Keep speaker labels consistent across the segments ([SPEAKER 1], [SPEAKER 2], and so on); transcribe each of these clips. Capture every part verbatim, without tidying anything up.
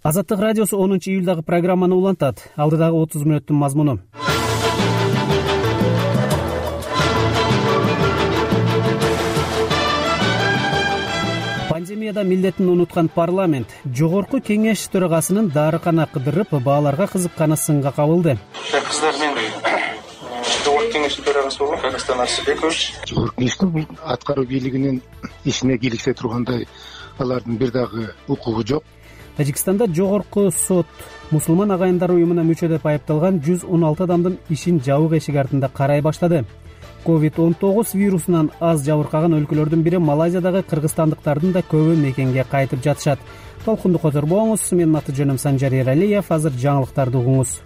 [SPEAKER 1] Азаттык радиосу онунчу июлдагы программаны улантат. Алдыдагы отуз мүнөттүн мазмуну. Пандемияда милдетин унуткан парламент жогорку кеңеш төрагасынын дарыкана кыдырып, бааларга кызыкканы сынга кабылды.
[SPEAKER 2] Кыздар, мен жогорку кеңештин төрагасы болгон Кыргызстан Арсыбекович.
[SPEAKER 3] Жогорку кеңештин бул аткаруу бийлигинин ишине кийликсе тургандай алардын бир дагы укугу жок.
[SPEAKER 1] Тажикстанда жогорку сот мусулман агайындар уюмуна мүчө деп айыпталган жүз он алты адамдын ишин жабык эшик артында карай баштады. ковид он тогуз вирусунан аз жабыркаган өлкөлөрдүн бири Малайзиядагы кыргызстандыктардын да көбү мекенге кайтып жатышат. Толкунду которбоңуз. Менин аты жөнүм Санжар Эралиев. Азыр жаңылыктарды угуңуз.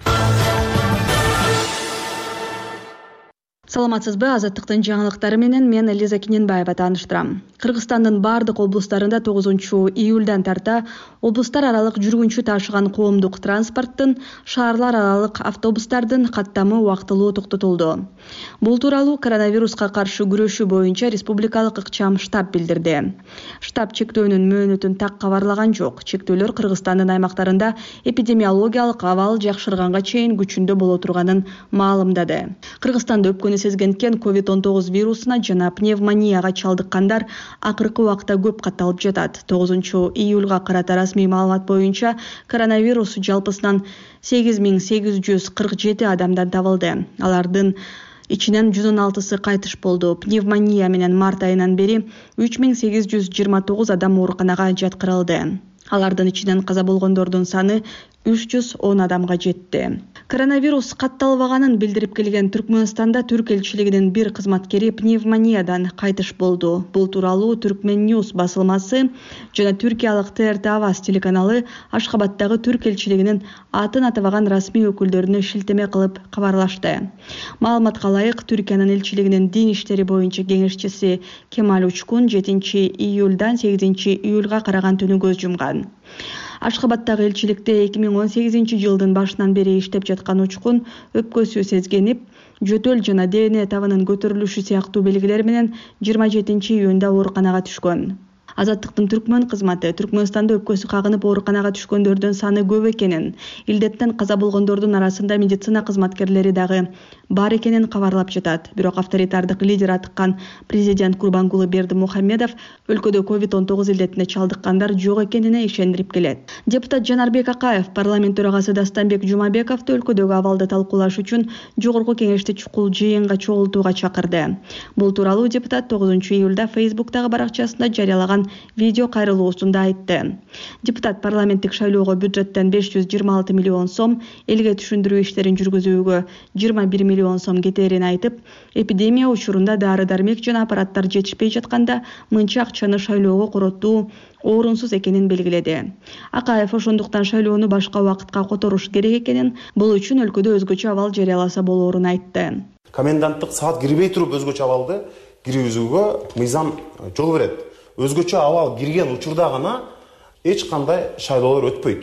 [SPEAKER 4] Саламатсызбы? Азаттыктын жаңылыктары менен мен Лиза Кененбаева тааныштырам. Кыргызстандын бардык облустарында тогузунчу июлдан тарта облустар аралык жүргүнчү ташыган коомдук транспорттун, шаарлар аралык автобустардын каттамы убактылуу токтотулду. Бул тууралуу коронавируска каршы күрөшүү боюнча республикалык ыкчам штаб билдирди. Штаб чектөөнүн мөөнөтүн так кабарлаган жок. Чектөөлөр Кыргызстандын аймактарында эпидемиологиялык абал жакшырганга чейин күчүндө боло турганын маалымдады. Кыргызстанда өпкөнү сезгенткен ковид он тогуз вирусуна жана пневмонияга чалдыккандар акыркы убакта көп катталып жатат. тогузунчу июлга карата расмий маалымат боюнча коронавирус жалпысынан сегиз миң сегиз жүз кырк жети адамдан табылды. Алардын ичинен жүз он алтысы кайтыш болду. Пневмония менен март айынан бери үч миң сегиз жүз жыйырма тогуз адам ооруканага жаткырылды. Алардын ичинен каза болгондордун саны үч жүз он адамга жетти. Коронавирус катталбаганын билдирип келген Түркмөнстанда Түрк элчилигинин бир кызматкери пневмониядан кайтыш болду. Бул тууралуу Түркмен Ньюс басылмасы жана түркиялык Т Р Т Аваз телеканалы Ашхабадтагы Түрк элчилигинин атын атабаган расмий өкүлдөрүнө шилтеме кылып кабарлашты. Маалыматка ылайык, Түркиянын элчилигинин дин иштери боюнча кеңешчиси Кемаль Учкун жетинчи июлдан сегизинчи июлга караган түнү көз жумган. Ашхабадтагы элчиликте эки миң он сегизинчи жылдын башынан бери иштеп жаткан Учкун өпкөсү сезгенип, жөтөл жана ДНК табынын көтөрүлүшү сыяктуу белгилер менен жыйырма жетинчи июнда ооруканага түшкөн. Азаттыктын Түркмөн кызматы Түркмөнстанда өпкөсү кагынып ооруканага түшкөндөрдүн саны көп экенин, илдеттен каза болгондордун арасында медицина кызматкерлери дагы бар экенин кабарлап жатат. Бирок авторитардык лидер атыккан президент Курбангулы Бердимухамедов өлкөдө ковид он тогуз илдетине чалдыккандар жок экенине ишендирип келет. Депутат Жанарбек Акаев парламент төрагасы Дастанбек Жумабековду өлкөдөгү абалды талкуулаш үчүн жогорку кеңешти чукул жыйынга чогултууга чакырды. Бул тууралуу депутат тогузунчу июлда Фейсбуктагы баракчасында жарыялаган видео кайрылуусунда айтты. Депутат парламенттик шайлоого бюджеттен беш жүз жыйырма алты миллион сом, элге түшүндүрүү иштерин жүргүзүүгө жыйырма бир миллион сом кетерин айтып, эпидемия учурунда дары-дармек жана аппараттар жетишпей жатканда мынча акчаны шайлоого короттуу орунсуз экенин белгиледи. Акаев ошондуктан шайлоону башка убакытка которуш керек экенин, бул үчүн өлкөдө өзгөчө абал жарыяласа болоорун айтты.
[SPEAKER 5] Коменданттык саат кирбей туруп өзгөчө абалды киргизүүгө мыйзам жол берет. Өзгөчө абал кирген учурда гана эч кандай шайлоолор өтпөйт.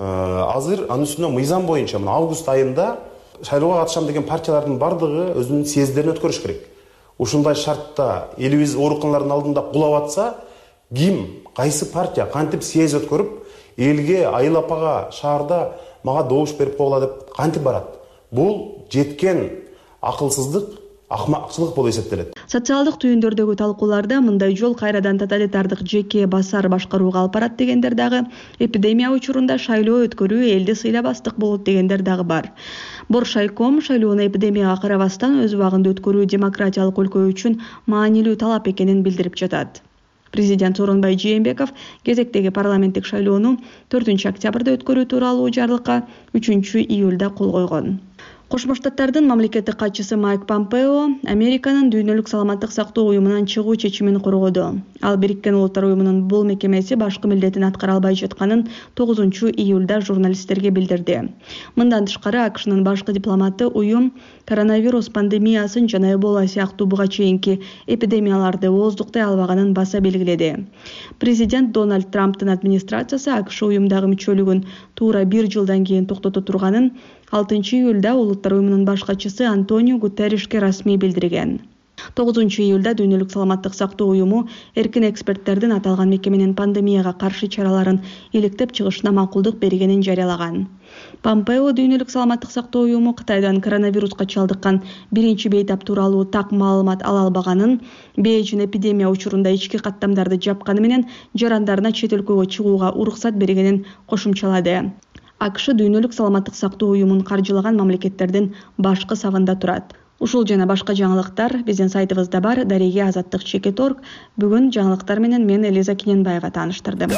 [SPEAKER 5] Азыр анын үстүнө мыйзам боюнча мына август айында шайлоого катышам деген партиялардын бардыгы өзүнүн съезддерин өткөрүш керек. Ушундай шартта элибиз ооруканалардын алдында кулап атса, ким, кайсы партия кантип съезд өткөрүп, элге, айыл апага, шаарда мага добуш берип койгула деп кантип барат? Бул жеткен акылсыздык, акмакчылык болуп эсептелет.
[SPEAKER 4] Социалдык түйүндөрдөгү талкууларда мындай жол кайрадан тоталитардык жеке басар башкарууга алып барат дегендер дагы, эпидемия учурунда шайлоо өткөрүү элди сыйлабастык болот дегендер дагы бар. Боршайком шайлоону эпидемияга карабастан өз убагында өткөрүү демократиялык өлкө үчүн маанилүү талап экенин билдирип жатат. Президент Сооронбай Жээнбеков кезектеги парламенттик шайлоону төртүнчү октябрда өткөрүү тууралуу жарлыкка үчүнчү июлда кол койгон. Кошмо Штаттардын мамлекеттик катчысы Майк Помпео Американын дүйнөлүк саламаттык сактоо уюмунан чыгуу чечимин коргоду. Ал Бириккен Улуттар уюмунун бул мекемеси башкы милдетин аткара албай жатканын тогузунчу июлда журналисттерге билдирди. Мындан тышкары АКШнын башкы дипломаты уюм коронавирус пандемиясын жана Эбола сыяктуу буга чейинки эпидемияларды ооздуктай албаганын баса белгиледи. Президент Дональд Трамптын администрациясы АКШ уюмдагы мүчөлүгүн туура бир жылдан кийин токтото турганын алтынчы июлда Улуттар уюмунун баш катчысы Антонио Гутерришке расмий билдирген. тогузунчу июлда Дүйнөлүк саламаттык сактоо уюму эркин эксперттердин аталган мекеменин пандемияга каршы чараларын иликтеп чыгышына макулдук бергенин жарыялаган. Помпео Дүйнөлүк саламаттык сактоо уюму Кытайдан коронавируска чалдыккан биринчи бейтап тууралуу так маалымат ала албаганын, Бейжин эпидемия учурунда ички каттамдарды жапканы менен жарандарына чет өлкөгө чыгууга уруксат бергенин кошумчалады. АКШ Дүйнөлүк саламаттык сактоо уюмун каржылаган мамлекеттердин башкы сагында турат. Ушул жана башка жаңылыктар биздин сайтыбызда бар. Дареге азаттык чекит точка орг. Бүгүн жаңылыктар менен мен Лиза Киненбаева тааныштырдым.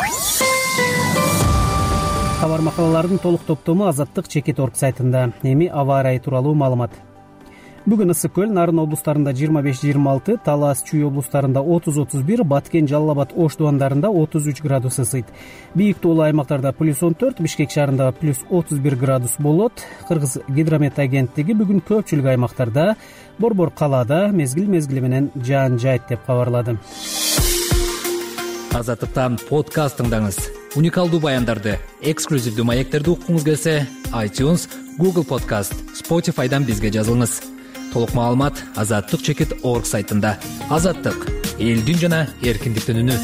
[SPEAKER 1] Кабар макалалардын толук топтому азаттык чекит точка орг сайтында. Эми аба ырайы тууралуу маалымат. Бүгүн Ысык көл, Нарын облустарында жыйырма беш жыйырма алты, Талас, Чүй облустарында отуз отуз бир, Баткен, Жалал Абад, Ош дубандарында отуз үч градус ысыйт. Бийик тоолуу аймактарда плюс он төрт, Бишкек шаарында плюс отуз бир градус болот. Кыргыз гидромет агенттиги бүгүн көпчүлүк аймактарда борбор калаада мезгил мезгили менен жаан жайт деп кабарлады.
[SPEAKER 6] Азаттыктан подкаст тыңдаңыз. Уникалдуу баяндарды, эксклюзивдүү маектерди уккуңуз келсе, iTunes, Google Podcast, Spotify'дан бизге жазылыңыз. Толук маалымат азаттык чекит точка орг сайтында. Азаттык — элдин жана эркиндиктин үнү.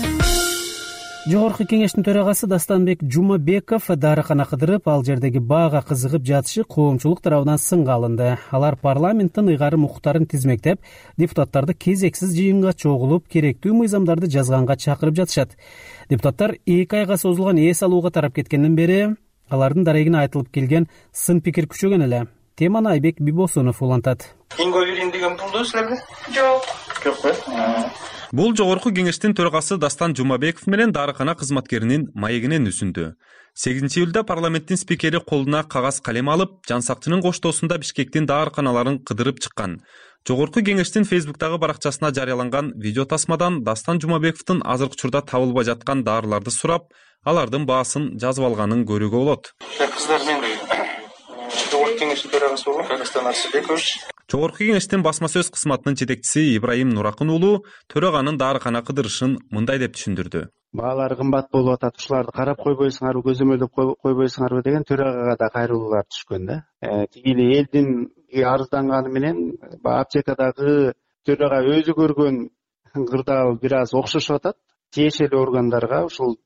[SPEAKER 1] Жогорку кеңештин төрагасы Дастанбек Жумабеков дарыкана кыдырып, ал жердеги баага кызыгып жатышы коомчулук тарабынан сынга алынды. Алар парламенттин ыйгарым укуктарын тизмектеп, депутаттарды кезексиз жыйынга чогулуп, керектүү мыйзамдарды жазганга чакырып жатышат. Депутаттар эки айга созулган эс алууга тарап кеткенден бери алардын дарегине айтылып келген сын пикир күчөгөн эле. Теманы Айбек Бибосунов улантат.
[SPEAKER 2] Инго берин деген булду силерге? Жок. Жок кой.
[SPEAKER 7] Бул жогорку кеңештин төрагасы Дастан Жумабеков менен дарыкана кызматкеринин маегинен үсүндү. сегизинчи июлда парламенттин спикери колуна кагаз калем алып, Жан Сактчынын коштоосунда Бишкектин дарыканаларын кыдырып чыккан. Жогорку кеңештин Фейсбуктагы баракчасына жарыяланган видео тасмадан Дастан Жумабековдун азыркы учурда табылбай жаткан дарыларды сурап, алардын баасын жазып алганын көрүүгө болот.
[SPEAKER 2] Кыздар, мен жогорку кеңештин төрагасы болом, Кыргызстан Арсыбекович.
[SPEAKER 7] Жогорку кеңештин басма сөз кызматынын жетекчиси Ибраим Нуракын уулу төраганын дарыкана кыдырышын мындай деп түшүндүрдү.
[SPEAKER 8] Баалар кымбат болуп атат, ушуларды карап койбойсуңарбы, көзөмөлдөп койбойсуңарбы деген төрагага да кайрылуулар түшкөн да. Тиги эле элдин арызданганы менен аптекадагы төрага өзү көргөн кырдаал бир аз окшошуп атат. Тиешелүү органдарга ушул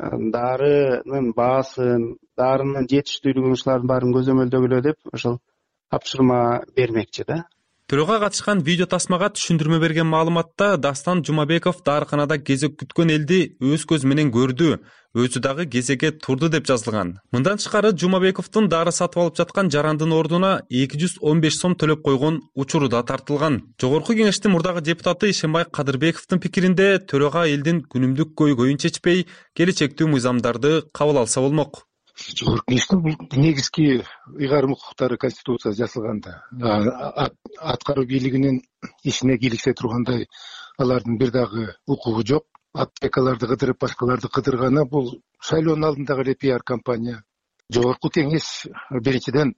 [SPEAKER 8] дарынын баасын, дарынын жетиштүүлүгүн ушулардын баарын көзөмөлдөгүлө деп ошол тапшырма бермекчи да.
[SPEAKER 7] Төрөгө катышкан видео тасмага түшүндүрмө берген маалыматта Дастан Жумабеков дарыканада кезек күткөн элди өз көзү менен көрдү, өзү дагы кезекке турду деп жазылган. Мындан тышкары Жумабековдун дары сатып алып жаткан жарандын ордуна эки жүз он беш сом төлөп койгон учуру да тартылган. Жогорку кеңештин мурдагы депутаты Ишенбай Кадырбековдун пикиринде төрага элдин күнүмдүк көйгөйүн чечпей, келечектүү мыйзамдарды кабыл алса болмок.
[SPEAKER 3] Жогорку кеңештин бул негизги ыйгарым укуктары конституцияда жазылганда, аткаруу бийлигинин ишине кийликсе тургандай алардын бир дагы укугу жок. Аптекаларды кыдырып, башкаларды кыдырганы бул шайлоонун алдындагы эле пиар компания. Жогорку кеңеш биринчиден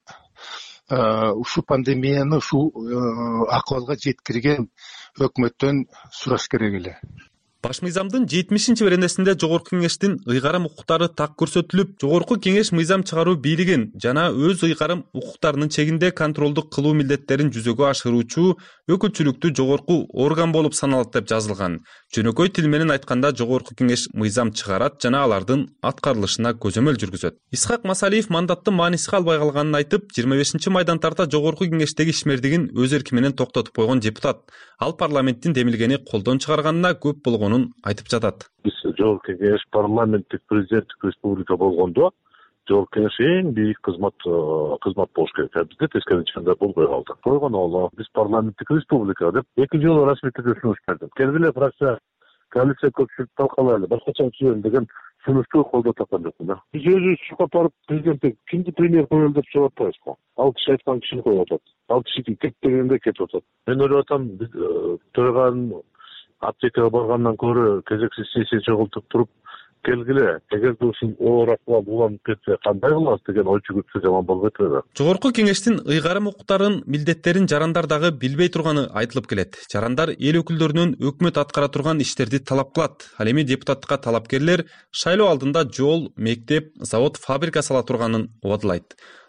[SPEAKER 3] ушул пандемияны ушул акыбалга жеткирген өкмөттөн сураш керек эле.
[SPEAKER 7] Баш мыйзамдын жетимишинчи беренесинде жогорку кеңештин ыйгарым укуктары так көрсөтүлүп, жогорку кеңеш мыйзам чыгаруу бийлигин жана өз ыйгарым укуктарынын чегинде контролдук кылуу милдеттерин жүзөгө ашыруучу өкүлчүлүктүү жогорку орган болуп саналат деп жазылган. Жөнөкөй тил менен айтканда жогорку кеңеш мыйзам чыгарат жана алардын аткарылышына көзөмөл жүргүзөт. Исхак Масалиев мандаттын мааниси калбай калганын айтып, жыйырма бешинчи майдан тарта жогорку кеңештеги ишмердигин өз эрки менен токтотуп койгон депутат. Ал парламенттин демилгени колдон чыгарганына көп болгонун айтып жатат.
[SPEAKER 9] Биз жогорку кеңеш парламенттик президенттик республика болгондо жогорку кеңеш эң бийик кызмат кызмат болуш керек. Бизде тескерисинче андай болбой калды. Койгон оло биз парламенттик республика деп эки жолу расмий түрдө сунуш бердим. Келгиле фракция коалиция көпчүлүк талкалайлы, башкача түзөлүн деген сунушту колдоп тапкан жокмун да. Биз өзүбүз чукап барып президентке кимди премьер коелу деп сурап атпайбызбы? Ал киши айткан кишини коюп атат. Ал киши кет дегенде кетип атат. Мен ойлоп атам, биз төраганын аптекага баргандан көрө кезексиз сессия чогултуп туруп келгиле, эгер ушул оор акыбал уланып кетсе кандай кылабыз деген ой жүгүртсө жаман болбойт эле.
[SPEAKER 7] Жогорку кеңештин ыйгарым укуктарын, милдеттерин жарандар дагы билбей турганы айтылып келет. Жарандар эл өкүлдөрүнөн өкмөт аткара турган иштерди талап кылат. Ал эми депутаттыкка талапкерлер шайлоо алдында жол, мектеп, завод, фабрика сала турганын убадылайт.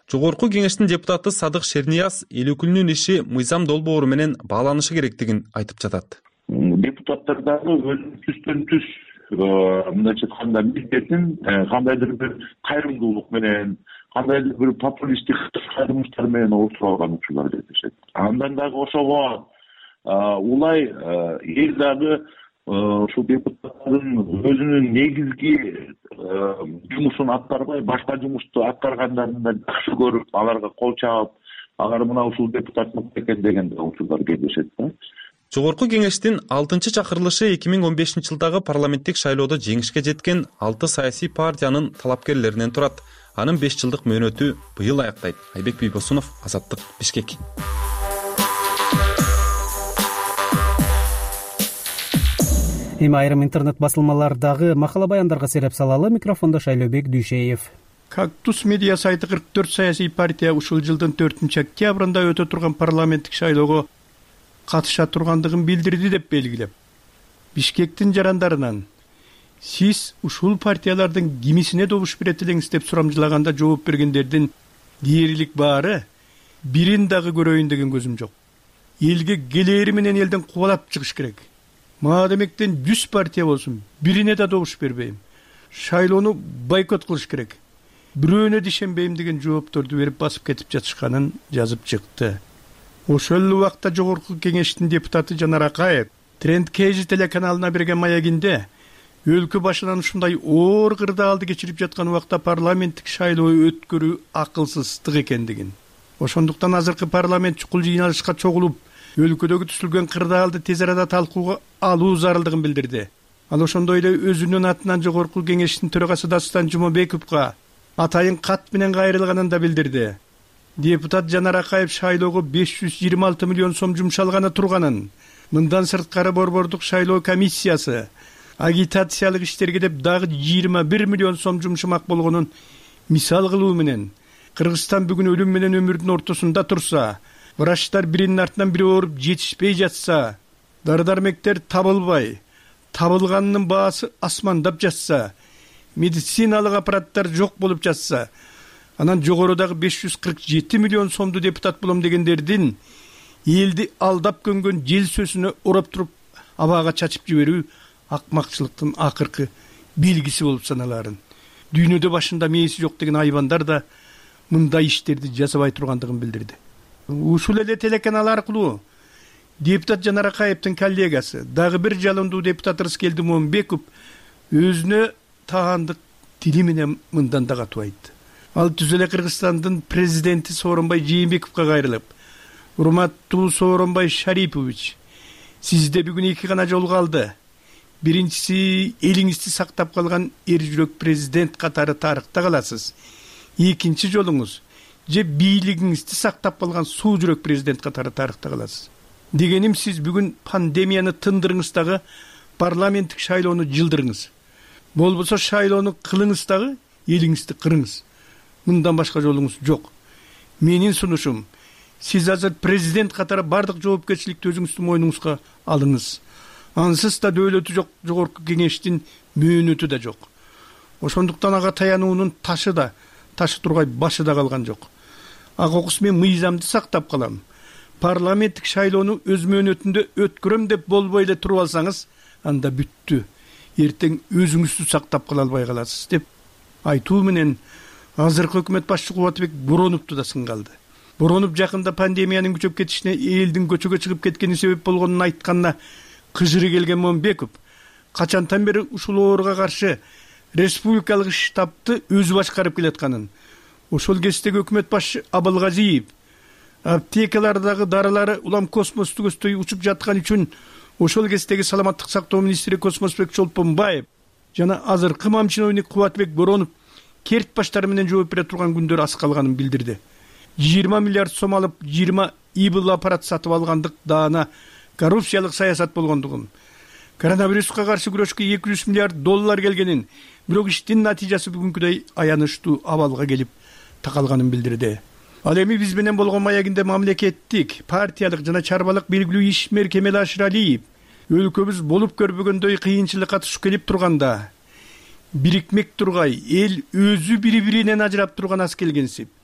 [SPEAKER 7] Жогорку кеңештин депутаты Садык Шернияз эл өкүлүнүн иши мыйзам долбоору менен бааланышы керектигин айтып жатат.
[SPEAKER 10] Депутаттар дагы өзүнүн түстөн түз мындайча айтканда милдетин кандайдыр бир кайрымдуулук менен, кандайдыр бир популисттик кайрымдуулуктар менен орутуп алган учурлар кездешет. Андан дагы ошого улай эл дагы ушул депутаттардын өзүнүн негизги жумушун аткарбай, башка жумушту аткаргандарын да жакшы көрүп, аларга кол чабып, алар мына ушул депутат мыкты экен деген учурлар кездешет да.
[SPEAKER 7] Жогорку кеңештин алтынчы чакырылышы эки миң он бешинчи жылдагы парламенттик шайлоодо жеңишке жеткен алты саясий партиянын талапкерлеринен турат. Анын беш жылдык мөөнөтү быйыл аяктайт. Айбек Бийбосунов, Азаттык, Бишкек.
[SPEAKER 1] Эми айрым интернет басылмалардагы макала баяндарга сереп салалы. Микрофондо Шайлообек Дүйшеев.
[SPEAKER 11] Кактус медиа сайты кырк төрт саясий партия ушул жылдын төртүнчү октябрында өтө турган парламенттик шайлоого катыша тургандыгын билдирди деп белгилеп, Бишкектин жарандарынан сиз ушул партиялардын кимисине добуш берет элеңиз деп сурамжылаганда жооп бергендердин дээрлик баары бирин дагы көрөйүн деген көзүм жок. Элге келери менен элден кубалап чыгыш керек. Мага демектен жүз партия болсун, бирине да добуш бербейм. Шайлоону бойкот кылыш керек. Бирөөнө дишенбейм деген жоопторду берип басып кетип жатышканын жазып чыкты. Ошол убакта жогорку кеңештин депутаты Жанар Акаев Тренд Кж телеканалына берген маягинде өлкө башынан ушундай оор кырдаалды кечирип жаткан убакта парламенттик шайлоо өткөрүү акылсыздык экендигин, ошондуктан азыркы парламент чукул жыйналышка чогулуп өлкөдөгү түзүлгөн кырдаалды тез арада талкууга алуу зарылдыгын билдирди. Ал ошондой эле өзүнүн атынан жогорку кеңештин төрагасы Дастан Жумабековго атайын кат менен кайрылганын да билдирди. Депутат Жанар Акаев шайлоого беш жүз жыйырма алты миллион сом жумшалганы турганын, мындан сырткары борбордук шайлоо комиссиясы агитациялык иштерге деп дагы жыйырма бир миллион сом жумшамак болгонун мисал кылуу менен, Кыргызстан бүгүн өлүм менен өмүрдүн ортосунда турса, врачтар биринин артынан бири ооруп жетишпей жатса, дары-дармектер табылбай, табылганынын баасы асмандап жатса, медициналык аппараттар жок болуп жатса, анан жогорудагы беш жүз кырк жети миллион сомду депутат болом дегендердин элди алдап көнгөн жел сөзүнө ороп туруп абага чачып жиберүү акмакчылыктын акыркы белгиси болуп саналарын. Дүйнөдө башында мээси жок деген айбандар да мындай иштерди жасабай тургандыгын билдирди. Ушул эле телеканал аркылуу депутат Жанар Акаевдин коллегасы, дагы бир жалындуу депутат Рыскелди Момбеков өзүнө тагандык тили менен мындан да катуу айтты. Ал түз эле Кыргызстандын президенти Сооронбай Жээнбековго кайрылып, урматтуу Сооронбай Шарипович, сизде бүгүн эки гана жол калды. Биринчиси, элиңизди сактап калган эр жүрөк президент катары тарыхта каласыз. Экинчи жолуңуз же бийлигиңизди сактап калган суу жүрөк президент катары тарыхта каласыз. Дегеним, сиз бүгүн пандемияны тындырыңыз дагы, парламенттик шайлоону жылдырыңыз. Болбосо шайлоону кылыңыз дагы, элиңизди кырыңыз. Мындан башка жолуңуз жок. Менин сунушум, сиз азыр президент катары бардык жоопкерчиликти өзүңүздүн мойнуңузга алыңыз. Ансыз да дөөлөтү жок, жогорку кеңештин мөөнөтү да жок. Ошондуктан ага таянуунун ташы да, ташы тургай башы да калган жок. Ага окус мен мыйзамды сактап калам. Парламенттик шайлоону өз мөөнөтүндө өткөрөм деп болбой эле туруп алсаңыз, анда бүттү. Эртең өзүңүздү сактап кала албай каласыз деп айтуу менен азыркы өкмөт башчы Кубатбек Бороновду да сынгалды. Боронов жакында пандемиянын күчөп кетишине элдин көчөгө чыгып кеткени себеп болгонун айтканына кыжыры келген Момбеков качантан бери ушул ооруга каршы республикалык штабты өзү башкарып келатканын, ошол кездеги өкмөт башчы Абылгазиев аптекалардагы дарылары улам космосту көздөй учуп жаткан үчүн ошол кездеги саламаттык сактоо министри Космосбек Чолпонбаев жана азыркы мамчиновник Кубатбек Боронов керт баштары менен жооп бере турган күндөр аз калганын билдирди. жыйырма миллиард сом алып, жыйырма ИБЛ аппарат сатып алгандык даана коррупциялык саясат болгондугун, коронавируска каршы күрөшкө эки жүз миллиард доллар келгенин, бирок иштин натыйжасы бүгүнкүдөй аянычтуу абалга келип такалганын билдирди. Ал эми биз менен болгон маягинде мамлекеттик, партиялык жана чарбалык белгилүү ишмер Кемел Ашыралиев өлкөбүз болуп көрбөгөндөй кыйынчылыкка туш келип турганда, бирикмек тургай эл өзү бири-биринен ажырап турган аз келгенсип,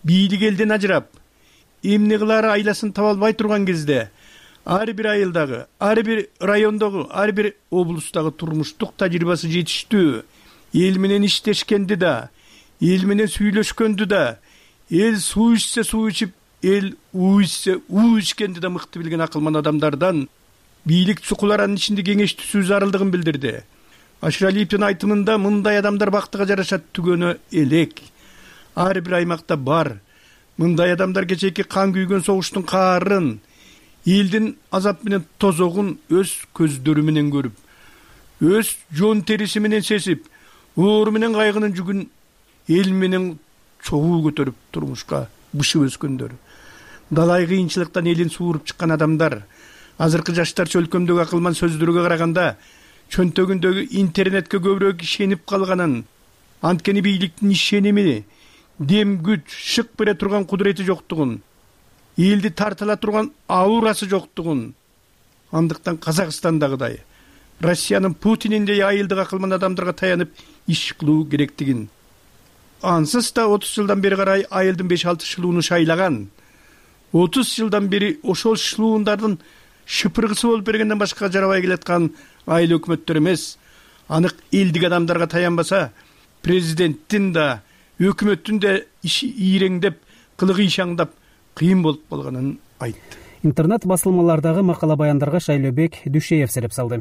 [SPEAKER 11] бийлик элден ажырап эмне кылаары айласын таба албай турган кезде ар бир айылдагы, ар бир райондогу, ар бир облустагы турмуштук тажрыйбасы жетиштүү эл менен иштешкенди да, эл менен сүйлөшкөндү да, эл суу ичсе суу ичип, эл уу ичсе уу ичкенди да мыкты билген акылман адамдардан бийлик чукуларанын ичинде кеңештүү зарылдыгын билдирди. Ашыралиевдин айтымында мындай адамдар бактыга жараша түгөнү элек. Ар бир аймакта бар. Мындай адамдар кечээки кан күйгөн согуштун каарын, элдин азап менен тозогун өз көздөрү менен көрүп, өз жон териси менен сезип, оору менен кайгынын жүгүн эл менен чогуу көтөрүп турмушка бышып өскөндөр. Далай кыйынчылыктан элин сууруп чыккан адамдар. Азыркы жаштар чөлкөмдөгү акылман сөздөргө караганда чөнтөгүндөгү интернетке көбүрөөк ишенип калганын, анткени бийликтин ишеними, дем күч, шык бере турган кудурети жоктугун, элди тартыла турган аурасы жоктугун, андыктан Казакстандагыдай Россиянын Путининдей айылдык акылман адамдарга таянып иш кылуу керектигин, ансыз да отуз жылдан бери карай айылдын беш алты шылууну шайлаган, отуз жылдан бери ошол шылуундардын шыпыргысы болуп бергенден башка жарабай келаткан айыл өкмөттөр эмес, анык элдик адамдарга таянбаса, президенттин да, өкмөттүн да иши ийреңдеп, кылыгы ишаңдап, кыйын болуп калганын айтты.
[SPEAKER 1] Интернет басылмалардагы макала баяндарга Шайлөбек Дүшеев сереп салды.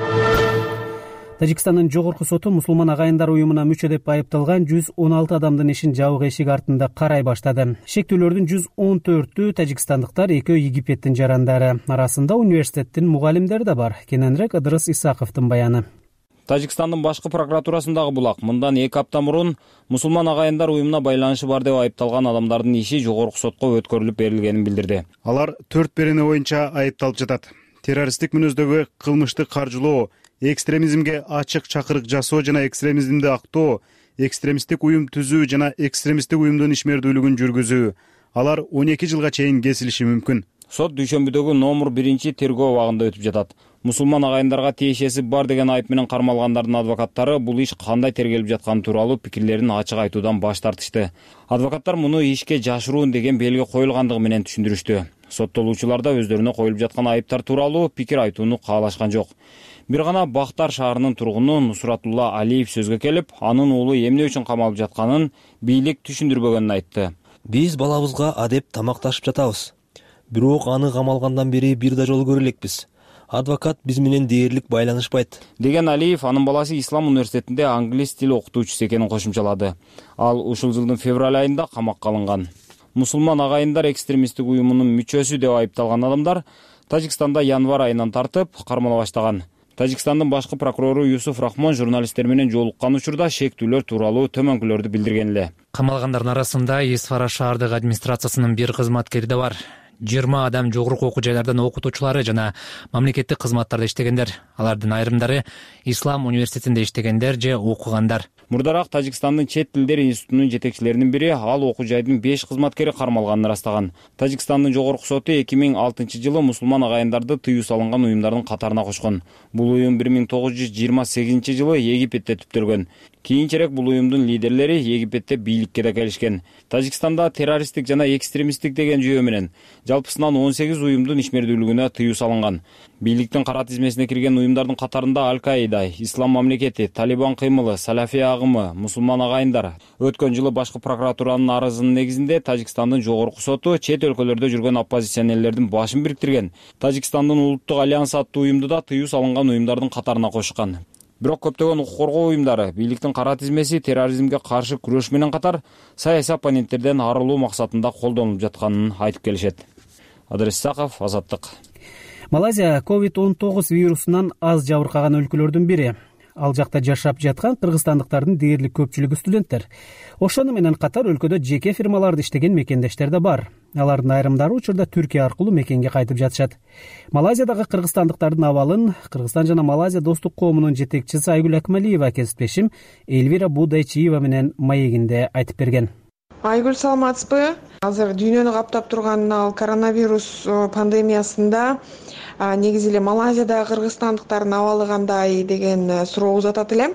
[SPEAKER 1] Тажикстандын жогорку соту мусулман агайындар уюмуна мүчө деп айыпталган жүз он алты адамдын ишин жабык эшик артында карай баштады. Шектүүлөрдүн жүз он төртү тажикстандыктар, экөө Египеттин жарандары. Арасында университеттин мугалимдери да бар. Кененирээк Ыдырыс Исаковдун баяны.
[SPEAKER 12] Тажикстандын башкы прокуратурасындагы булак мындан эки апта мурун мусулман агайындар уюмуна байланышы бар деп айыпталган адамдардын иши жогорку сотко өткөрүлүп берилгенин билдирди.
[SPEAKER 13] Алар төрт берене боюнча айыпталып жатат. Террористтик мүнөздөгү кылмыштык каржылоо, экстремизмге ачык чакырык жасоо жана экстремизмди актоо, экстремисттик уюм түзүү жана экстремисттик уюмдун ишмердүүлүгүн жүргүзүү. Алар он эки жылга чейин кесилиши мүмкүн.
[SPEAKER 12] Сот дүйшөмбүдөгү номер биринчи тергөө абагында өтүп жатат. Мусулман агайындарга тиешеси бар деген айып менен кармалгандардын адвокаттары бул иш кандай тергелип жатканы тууралуу пикирлерин ачык айтуудан баш тартышты. Адвокаттар муну ишке жашыруун деген белги коюлгандыгы менен түшүндүрүштү. Соттолуучулар да өздөрүнө коюлуп жаткан айыптар тууралуу пикир айтууну каалашкан жок. Бир гана Бактар шаарынын тургуну Нусратулла Алиев сөзгө келип, анын уулу эмне үчүн камалып жатканын бийлик түшүндүрбөгөнүн айтты.
[SPEAKER 14] Биз балабызга адеп тамакташып жатабыз. Бирок аны камалгандан бери бир да жолу көрө элекпиз. Адвокат биз менен дээрлик байланышпайт
[SPEAKER 12] деген Алиев анын баласы Ислам университетинде англис тили окутуучусу экенин кошумчалады. Ал ушул жылдын февраль айында камакка алынган. Мусулман агайындар экстремисттик уюмунун мүчөсү деп айыпталган адамдар Тажикстанда январь айынан тартып кармала баштаган. Тажикстандын башкы прокурору Юсуф Рахмон журналисттер менен жолуккан учурда шектүүлөр тууралуу төмөнкүлөрдү билдирген эле.
[SPEAKER 6] Камалгандардын арасында Исфара шаардык администрациясынын бир кызматкери да бар. жыйырма адам жогорку окуу жайлардан окутуучулары жана мамлекеттик кызматтарда иштегендер. Алардын айрымдары Ислам университетинде иштегендер же окугандар.
[SPEAKER 12] Мурдараак Тажикстандын чет тилдер институтунун жетекчилеринин бири ал окуу жайдын беш кызматкери кармалганын ырастаган. Тажикстандын жогорку соту эки миң алтынчы жылы мусулман агайындарды тыюу салынган уюмдардын катарына кошкон. Бул уюм бир миң тогуз жүз жыйырма сегизинчи жылы Египетте түптөлгөн. Кийинчерээк бул уюмдун лидерлери Египетте бийликке да келишкен. Тажикстанда террористтик жана экстремисттик деген жүйө менен жалпысынан он сегиз уюмдун ишмердүүлүгүнө тыюу салынган. Бийликтин кара тизмесине кирген уюмдардын катарында Аль-Каида, Ислам мамлекети, Талибан кыймылы, Салафия агымы, мусулман агайындар. Өткөн жылы башкы прокуратуранын арызынын негизинде Тажикстандын жогорку соту чет өлкөлөрдө жүргөн оппозиционерлердин башын бириктирген Тажикстандын улуттук альянсы аттуу уюмду да тыюу салынган уюмдардын катарына кошкан. Бирок көптөгөн укук коргоо уюмдары бийликтин кара тизмеси терроризмге каршы күрөш менен катар саясий оппоненттерден арылуу максатында колдонулуп жатканын айтып келишет. Ыдырыс Исаков, Азаттык.
[SPEAKER 1] Малайзия ковид он тогуз вирусунан аз жабыркаган өлкөлөрдүн бири. Ал жакта жашап жаткан кыргызстандыктардын дээрлик көпчүлүгү студенттер. Ошону менен катар өлкөдө жеке фирмаларда иштеген мекендештер да бар. Алардын айрымдары учурда Түркия аркылуу мекенге кайтып жатышат. Малайзиядагы кыргызстандыктардын абалын Кыргызстан жана Малайзия достук коомунун жетекчиси Айгүл Акмалиева кесиптешим Эльвира Будайчиева менен маегинде айтып берген.
[SPEAKER 15] Айгүл, саламатсызбы? Азыр дүйнөнү каптап турган ал коронавирус пандемиясында негизи эле Малайзиядагы кыргызстандыктардын абалы кандай деген суроо узатат элем.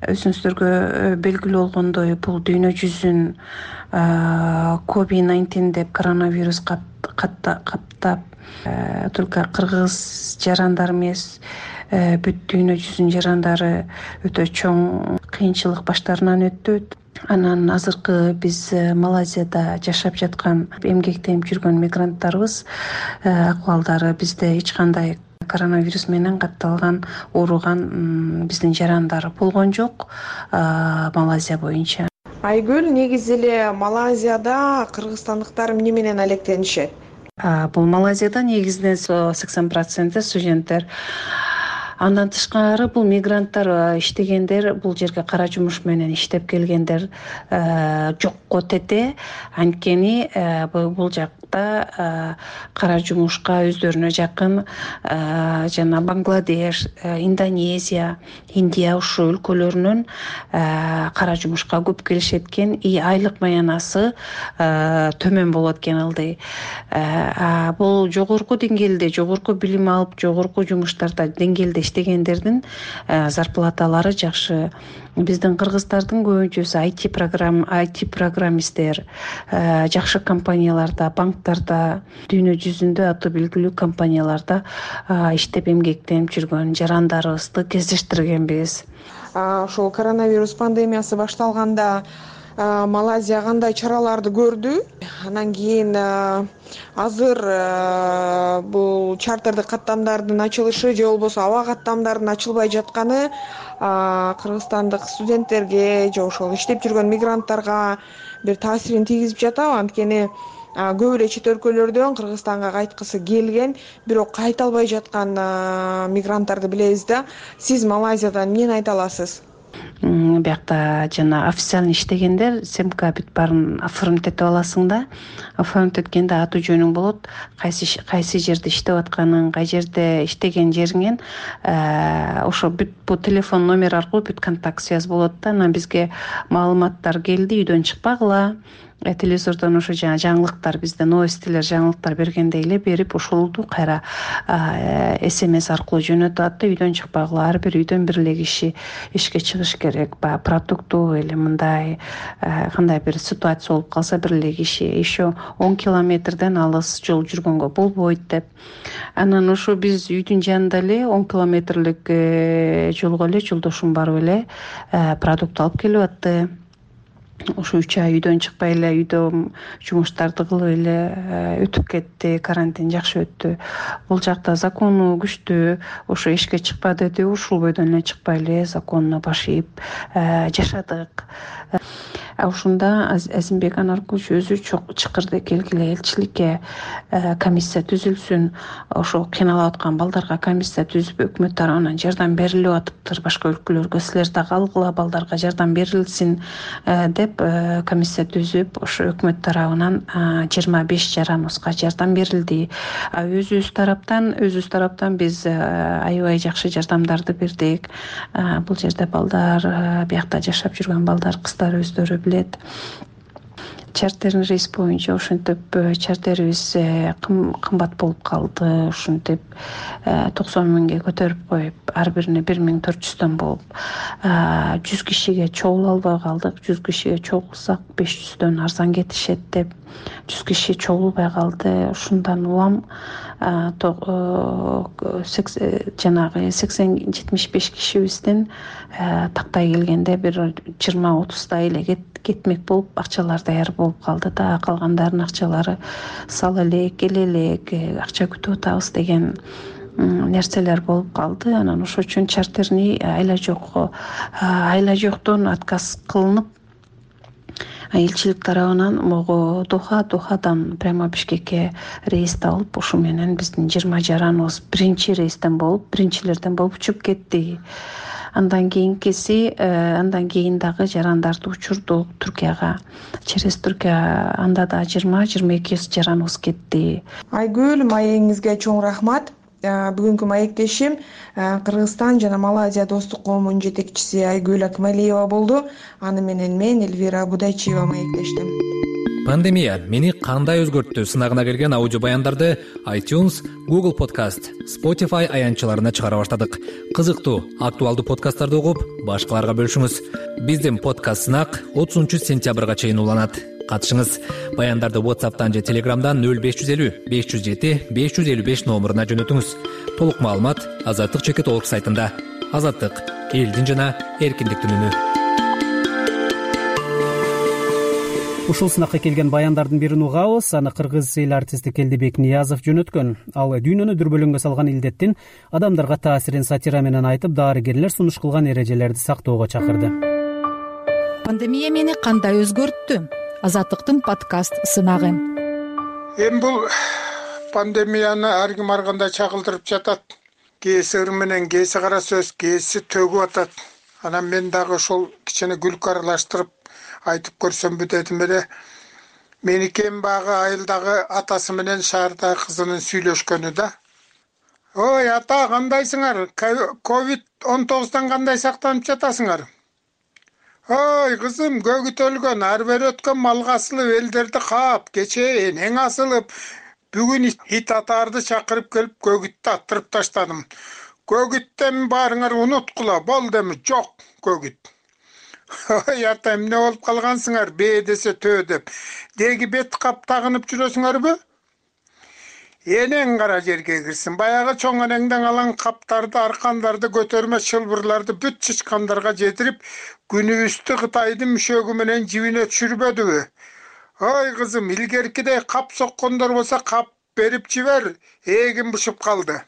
[SPEAKER 16] өзүңүздөргө белгилүү болгондой бул дүйнө жүзүн ковид девятнадцать деп коронавирус каптап только кыргыз жарандар эмес бүт дүйнө жүзүнүн жарандары өтө чоң кыйынчылык баштарынан өттү. Анан азыркы биз Малайзияда жашап жаткан эмгектенип жүргөн мигранттарыбыз акыбалдары бизде эч кандай коронавирус менен катталган ооруган биздин жарандар болгон жок Малайзия боюнча.
[SPEAKER 15] Айгүл, негизи эле Малайзияда кыргызстандыктар эмне менен алектенишет?
[SPEAKER 16] Бул Малайзияда негизинен сексен проценти студенттер. Андан тышкары бул мигранттар иштегендер, бул жерге кара жумуш менен иштеп келгендер жокко тете. Анткени бул жакта кара жумушка өздөрүнө жакын жана Бангладеш, Индонезия, Индия ушул өлкөлөрүнөн кара жумушка көп келишет экен. И айлык маянасы төмөн болот экен ылдый. Бул жогорку деңгээлде, жогорку билим алып, жогорку жумуштарда деңгээлде иштегендердин зарплаталары жакшы. Биздин кыргыздардын көбүнчөсү ай ти программ, ай ти программисттер, жакшы компанияларда, банктарда, дүйнө жүзүндө аты белгилүү компанияларда иштеп эмгектенип жүргөн жарандарыбызды кездештиргенбиз.
[SPEAKER 15] Ошол коронавирус пандемиясы башталганда Малайзия кандай чараларды көрдү? Анан кийин азыр бул чартердик каттамдардын ачылышы же болбосо аба каттамдардын ачылбай жатканы кыргызстандык студенттерге же ошол иштеп жүргөн мигранттарга бир таасирин тийгизип жатабы? Анткени көп эле чет өлкөлөрдөн Кыргызстанга кайткысы келген, бирок кайта албай жаткан мигранттарды билебиз да. Сиз Малайзиядан эмнени айта аласыз?
[SPEAKER 16] Биякта жана официально иштегендер семка бүт баарын оформить этип аласың да. Оформить эткенде аты жөнүң болот, кайсы кайсы жерде иштеп атканың, кай жерде иштеген жериңен ошо бүт бул телефон номер аркылуу бүт контакт связь болот да. Анан бизге маалыматтар келди, үйдөн чыкпагыла. Телевизордон ошо жана жаңылыктар, бизде новостилер, жаңылыктар бергендей эле берип ушулду кайра смс аркылуу жөнөтүп атты. Үйдөн чыкпагыла, ар бир үйдөн бир эле киши ишке чыгыш керек. Баягы продукту или мындай кандай бир ситуация болуп калса бир эле киши еще он километрден алыс жол жүргөнгө болбойт деп. Анан ошо биз үйдүн жанында эле он километрлик жолго эле жолдошум барып эле продукт алып келип атты. Ошо үч ай үйдөн чыкпай эле, үйдө жумуштарды кылып эле өтүп кетти, карантин жакшы өттү. Бул жакта закону күчтүү, ошо эшикке чыкпа деди, ушул бойдон эле чыкпай эле законуна баш ийип жашадык. Ушунда Азимбек Анаркулович өзү чакырды, келгиле элчиликке комиссия түзүлсүн, ошо кыйналып аткан балдарга комиссия түзүп өкмөт тарабынан жардам берилип атыптыр, башка өлкөлөргө силер дагы алгыла, балдарга жардам берилсин деп комиссия түзүп, ошо өкмөт тарабынан жыйырма беш жараныбызга жардам берилди. Өзүбүз тараптан, өзүбүз тараптан биз аябай жакшы жардамдарды бердик. Бул жерде балдар, биякта жашап жүргөн балдар, кыздар өздөрү билет. Чартерный рейс боюнча ошентип чартерибиз кымбат болуп калды. Ошентип токсон миңге көтөрүп коюп, ар бирине бир миң төрт жүздөн болуп, жүз кишиге чогула албай калдык. жүз кишиге чогулсак беш жүздөн арзан кетишет деп жүз киши чогулбай калды. Ушундан улам жанагы сексен жетимиш беш кишибиздин тактай келгенде бир жыйырма отуздай эле кетмек болуп, акчалар даяр болуп калды да. Калгандарынын акчалары сала элек, келе элек, акча күтүп атабыз деген нерселер болуп калды. Анан ошол үчүн чартерний айла жок, айла жоктон отказ кылынып, элчилик тарабынан могу Доха, Дохадан прямо Бишкекке рейс табылып, ушу менен биздин жыйырма жараныбыз биринчи рейстен болуп, биринчилерден болуп учуп кетти. Андан кийинкиси, андан кийин дагы жарандарды учурдук Түркияга. Через Түркия анда да жыйырма жыйырма эки жараныбыз кетти.
[SPEAKER 15] Айгүл, маегиңизге чоң рахмат. Бүгүнкү маектешим Кыргызстан жана Малайзия достук коомунун жетекчиси Айгүл Акмалиева болду. Аны менен мен Эльвира Будайчиева маектештим.
[SPEAKER 6] Пандемия мени кандай өзгөрттү сынагына келген аудио баяндарды iTunes, Google Podcast, Spotify аянтчаларына чыгара баштадык. Кызыктуу, актуалдуу подкасттарды угуп, башкаларга бөлүшүңүз. Биздин подкаст сынак отузунчу сентябрга чейин уланат. Катышыңыз. Баяндарды WhatsApp'тан же Telegram'дан нөл беш жүз элүү беш жүз жети беш жүз элүү беш номуруна жөнөтүңүз. Толук маалымат Азаттык чекит орг сайтында. Азаттык — элдин жана эркиндиктин үнү.
[SPEAKER 1] Ушул сынакка келген баяндардын бирин угабыз. Аны кыргыз эл артисти Келдибек Ниязов жөнөткөн. Ал дүйнөнү дүрбөлөңгө салган илдеттин адамдарга таасирин сатира менен айтып, дарыгерлер сунуш кылган эрежелерди сактоого чакырды.
[SPEAKER 17] Пандемия мени кандай өзгөрттү? Азаттыктын подкаст сынагы.
[SPEAKER 18] Эми бул пандемияны ар ким ар кандай чагылдырып жатат. Кээси ыр менен, кээси кара сөз, кээси төгүп атат. Анан мен дагы ошол кичине күлкү аралаштырып айтып көрсөмбү дедим эле. Меникем багы айылдагы атасы менен шаардагы кызынын сүйлөшкөнү да. Ой, ата, кандайсыңар? ковид он тогуздан кандай сактанып жатасыңар? Ой, кызым, көгүт өлгөн, ар бери өткөн малга асылып, элдерди каап, кечээ энең асылып, бүгүн ит атарды чакырып келип көгүттү аттырып таштадым. Көгүттен баарыңар унуткула, бол деми, жок көгүт. Ой, ата, эмне болуп калгансыңар? Бээ десе төө деп. Деги бет кап тагынып жүрөсүңөрбү? Энең кара жерге кирсин. Баягы чоң энеңден алган каптарды, аркандарды, көтөрмө чылбырларды бүт чычкандарга жетирип, күнүбүздү Кытайдын мүшөгү менен жибине түшүрбөдүбү? Ой, кызым, илгеркидей кап соккондор болсо кап берип жибер. Эгим бушуп калды.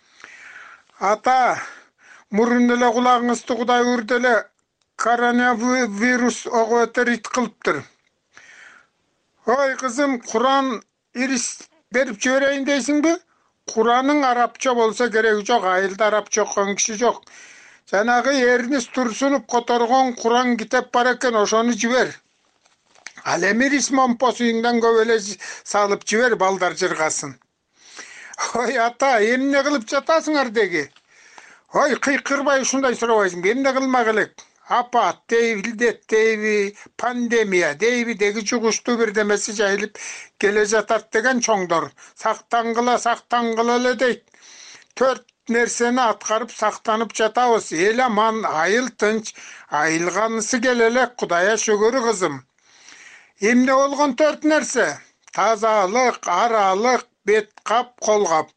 [SPEAKER 18] Ата, мурун эле кулагыңызды Кудай урду эле коронавирус ого өтөр ит кылыптыр. Ой, кызым, Куран ирис берип жиберейин дейсиңби? Куранның арабча болсо кереги жок, айылда арабча окуган киши жок. Жанагы Эрнис Турсунов которгон Куран китеп бар экен, ошону жибер. Ал эми рисмомпо сүйүңдөн көп эле салып жибер, балдар жыргасын. Ой, ата, эмне кылып жатасыңар деги? Ой, кыйкырбай ушундай сурабайсың, эмне кылмак элек? Апат дейби, илдет дейби, пандемия дейби деги жугуштуу бирдемеси жайылып келе жатат деген чоңдор. Сактангыла, сактангыла эле дейт. Төрт нерсени аткарып сактанып жатабыз. Эл аман, айыл тынч, айылганысы келе элек, Кудайга шүгүр кызым. Эмне болгон төрт нерсе? Тазалык, аралык, бет кап, кол кап.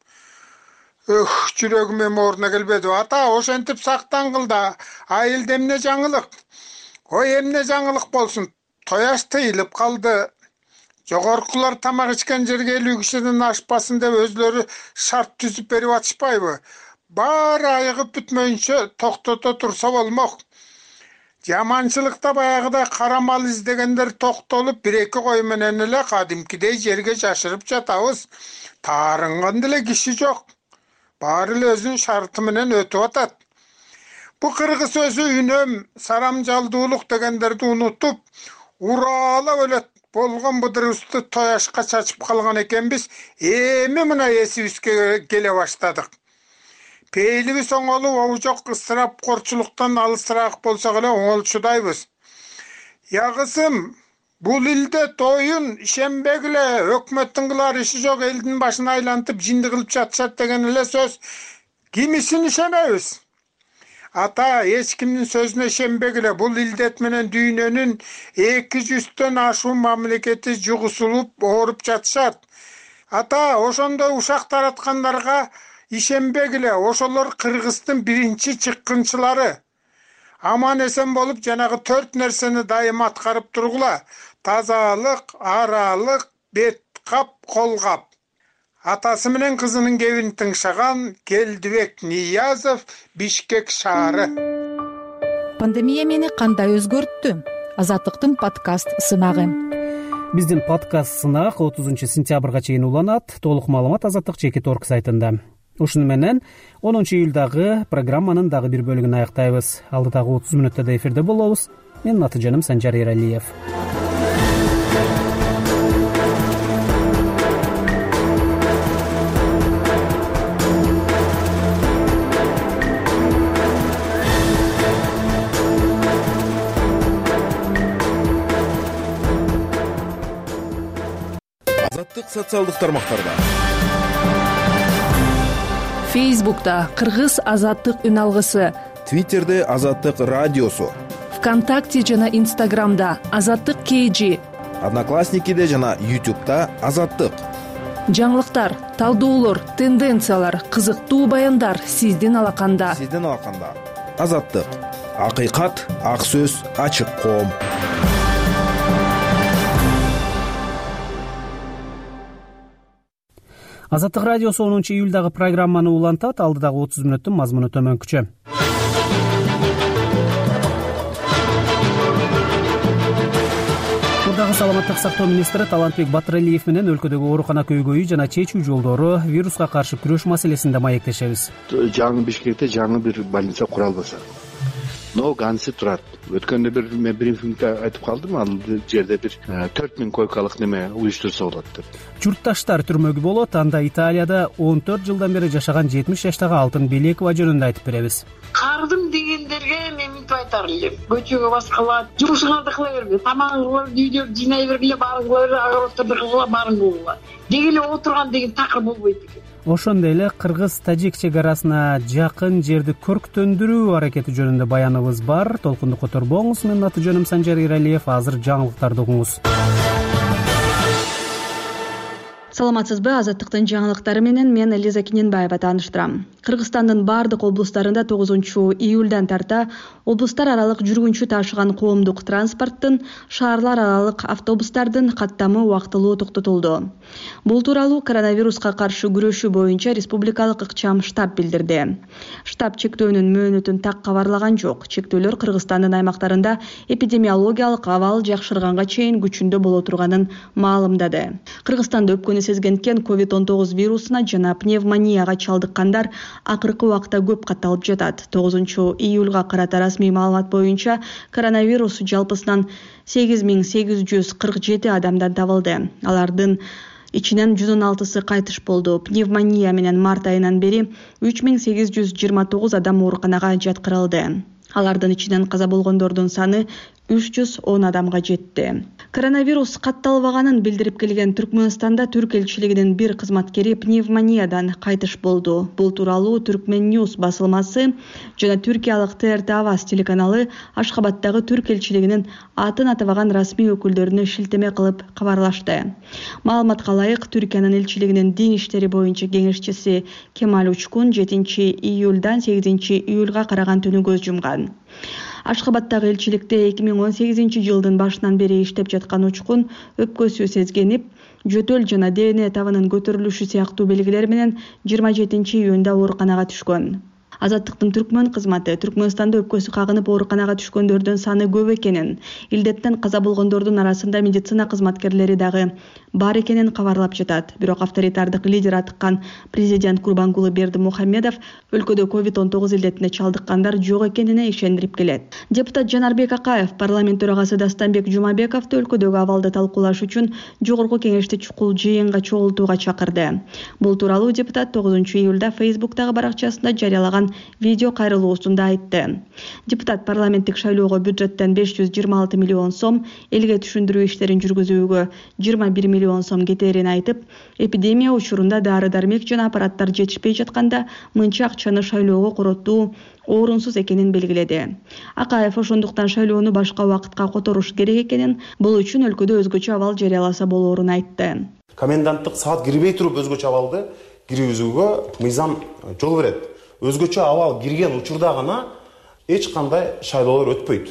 [SPEAKER 18] Өх, жүрөгүм эми ордуна келбеди. Ата, ошентип сактангыл да, айылда эмне жаңылык? Ой, эмне жаңылык болсун? Тояш тыйылып калды. Жогоркулар тамак ичкен жерге элүү кишиден ашпасын деп өзлөрү шарт түзүп берип атышпайбы? Баары айыгып бүтмөйүнчө токтото турса болмок. Жаманчылыкта баягыдай кара мал издегендер токтолуп, бир-эки кой менен эле кадимкидей жерге жашырып жатабыз. Таарынган деле киши жок. Баары эле өзүнүн шарты менен өтүп атат. Бу кыргыз өзү үнөм, сарамжалдуулук дегендерди унутуп, уралап эле болгон быдырыбызды тояшка чачып калган экенбиз. Эми мына эсибизге келе баштадык. Пейлибиз оңолуп, обу жок ысырап корчулуктан алысыраак болсок эле оңолчудайбыз. Я кызым, бул илдет оюн, ишенбегиле, өкмөттүн кылар иши жок, элдин башын айлантып жинди кылып жатышат деген эле сөз. Кимисин ишенебиз? Ата, эч кимдин сөзүнө ишенбегиле, бул илдет менен дүйнөнүн эки жүздөн ашуун мамлекети жугусулуп, ооруп жатышат. Ата, ошондой ушак тараткандарга ишенбегиле, ошолор Кыргыздын биринчи чыккынчылары. Аман эсен болуп, жанагы төрт нерсени дайым аткарып тургула. Тазалык, аралык, бет кап, кол кап. Атасы менен кызынын кебин тыңшаган Келдибек Ниязов, Бишкек шаары.
[SPEAKER 17] Пандемия мени кандай өзгөрттү? Азаттыктын подкаст сынагы.
[SPEAKER 1] Биздин подкаст сынак отузунчу сентябрга чейин уланат. Толук маалымат Азаттык чекит орг сайтында. Ушуну менен онунчу июлдагы программанын дагы бир бөлүгүн аяктайбыз. Алдыдагы отуз мүнөттө эфирде болобуз. Менин аты жаным Санжар Эралиев.
[SPEAKER 19] Азаттык социалдык тармактарда.
[SPEAKER 20] Фейсбукта Кыргыз азаттык үн алгысы,
[SPEAKER 19] Твиттерде Азаттык радиосу,
[SPEAKER 20] ВКонтакте жана Инстаграмда Азаттык кей-жи,
[SPEAKER 19] Одноклассникиде жана Ютубта Азаттык.
[SPEAKER 20] Жаңылыктар, талдоолор, тенденциялар, кызыктуу баяндар сиздин алаканда.
[SPEAKER 19] Сиздин алаканда. Азаттык. Акыйкат, ак сөз, ачык коом.
[SPEAKER 1] Азаттык радиосу онунчу июлдагы программаны улантат. Алдыдагы отуз мүнөттүн мазмуну төмөнкүчө. Мурдагы саламаттык сактоо министри Талантбек Батыралиев менен өлкөдөгү оорукана көйгөйү жана чечүү жолдору, вируска каршы күрөш маселесинде маектешебиз.
[SPEAKER 8] Жаңы Бишкекте жаңы бир больница куралбаса, но гансы турат. Өткөндө бир мен брифингде айтып калдым, ал жерде бир төрт миң койкалык неме уюштурса болот деп.
[SPEAKER 1] Журтташтар түрмөгү болот. Анда Италияда он төрт жылдан бери жашаган жетимиш жаштагы Алтын Белекова жөнүндө айтып беребиз.
[SPEAKER 21] Кардым дегендерге мен мынтип айтар элем. Көчөгө баскыла, жумушуңарды кыла бербе, тамагыңды үйдө жыйнай бергиле, барыңла бере, агороттарды кылгыла, барыңла. Дегеле отурган деген такыр болбойт экен.
[SPEAKER 1] Ошондой эле кыргыз-тажик чек арасына жакын жерди көрктөндүрүү аракети жөнүндө баяныбыз бар. Толкунду которбоңуз. Менин аты жөнүм Санжар Иралиев. Азыр жаңылыктарды угуңуз.
[SPEAKER 4] Саламатсызбы? Азаттыктын жаңылыктары менен мен Лиза Киненбаева тааныштырам. Кыргызстандын бардык облустарында тогузунчу июлдан тарта облустар аралык жүргүнчү ташыган коомдук транспорттун, шаарлар аралык автобустардын каттамы убактылуу токтотулду. Бул тууралуу коронавируска каршы күрөшүү боюнча республикалык ыкчам штаб билдирди. Штаб чектөөнүн мөөнөтүн так кабарлаган жок. Чектөөлөр Кыргызстандын аймактарында эпидемиологиялык абал жакшырганга чейин күчүндө боло турганын маалымдады. Кыргызстанда өпкөнү сезгенткен ковид он тогуз вирусуна жана пневмонияга чалдыккандар акыркы убакта көп катталып жатат. тогузунчу июлга карата расмий маалымат боюнча коронавирус жалпысынан сегиз миң сегиз жүз кырк жети адамдан табылды. Алардын ичинен жүз он алтысы кайтыш болду. Пневмония менен март айынан бери үч миң сегиз жүз жыйырма тогуз адам ооруканага жаткырылды. Алардын ичинен каза болгондордун саны үч жүз он адамга жетти. Коронавирус катталбаганын билдирип келген Түркмөнстанда Түрк элчилигинин бир кызматкери пневмониядан кайтыш болду. Бул тууралуу Түркмен Ньюс басылмасы жана түркиялык Т Р Т Аваз телеканалы Ашхабадтагы Түрк элчилигинин атын атабаган расмий өкүлдөрүнө шилтеме кылып кабарлашты. Маалыматка ылайык, Түркиянын элчилигинин дин иштери боюнча кеңешчиси Кемаль Учкун жетинчи июлдан сегизинчи июлга караган түнү көз жумган. Ашхабадтагы элчиликте эки миң он сегизинчи жылдын башынан бери иштеп жаткан Учкун өпкөсү сезгенип, жөтөл жана Д Н табынын көтөрүлүшү сыяктуу белгилер менен жыйырма жетинчи июнда ооруканага түшкөн. Азаттыктын Түркмөн кызматы Түркмөнстанда өпкөсү кагынып ооруканага түшкөндөрдүн саны көп экенин, илдеттен каза болгондордун арасында медицина кызматкерлери дагы бар экенин кабарлап жатат. Бирок авторитардык лидер атыккан президент Курбангулы Бердимухамедов өлкөдө ковид он тогуз илдетине чалдыккандар жок экенине ишендирип келет. Депутат Жанарбек Акаев парламент төрагасы Дастанбек Жумабековду өлкөдөгү абалды талкуулаш үчүн жогорку кеңешти чукул жыйынга чогултууга чакырды. Бул тууралуу депутат тогузунчу июлда Фейсбуктагы баракчасында жарыялаган видео кайрылуусунда айтты. Депутат парламенттик шайлоого бюджеттен беш жүз жыйырма алты миллион сом, элге түшүндүрүү иштерин жүргүзүүгө жыйырма бир миллион сом кетерин айтып, эпидемия учурунда дары-дармек жана аппараттар жетишпей жатканда мынча акчаны шайлоого короттуу орунсуз экенин белгиледи. Акаев ошондуктан шайлоону башка убакытка которуш керек экенин, бул үчүн өлкөдө өзгөчө абал жарыяласа болоорун айтты.
[SPEAKER 5] Коменданттык саат кирбей туруп өзгөчө абалды киргизүүгө мыйзам жол берет. Өзгөчө абал кирген учурда гана эч кандай шайлоолор өтпөйт.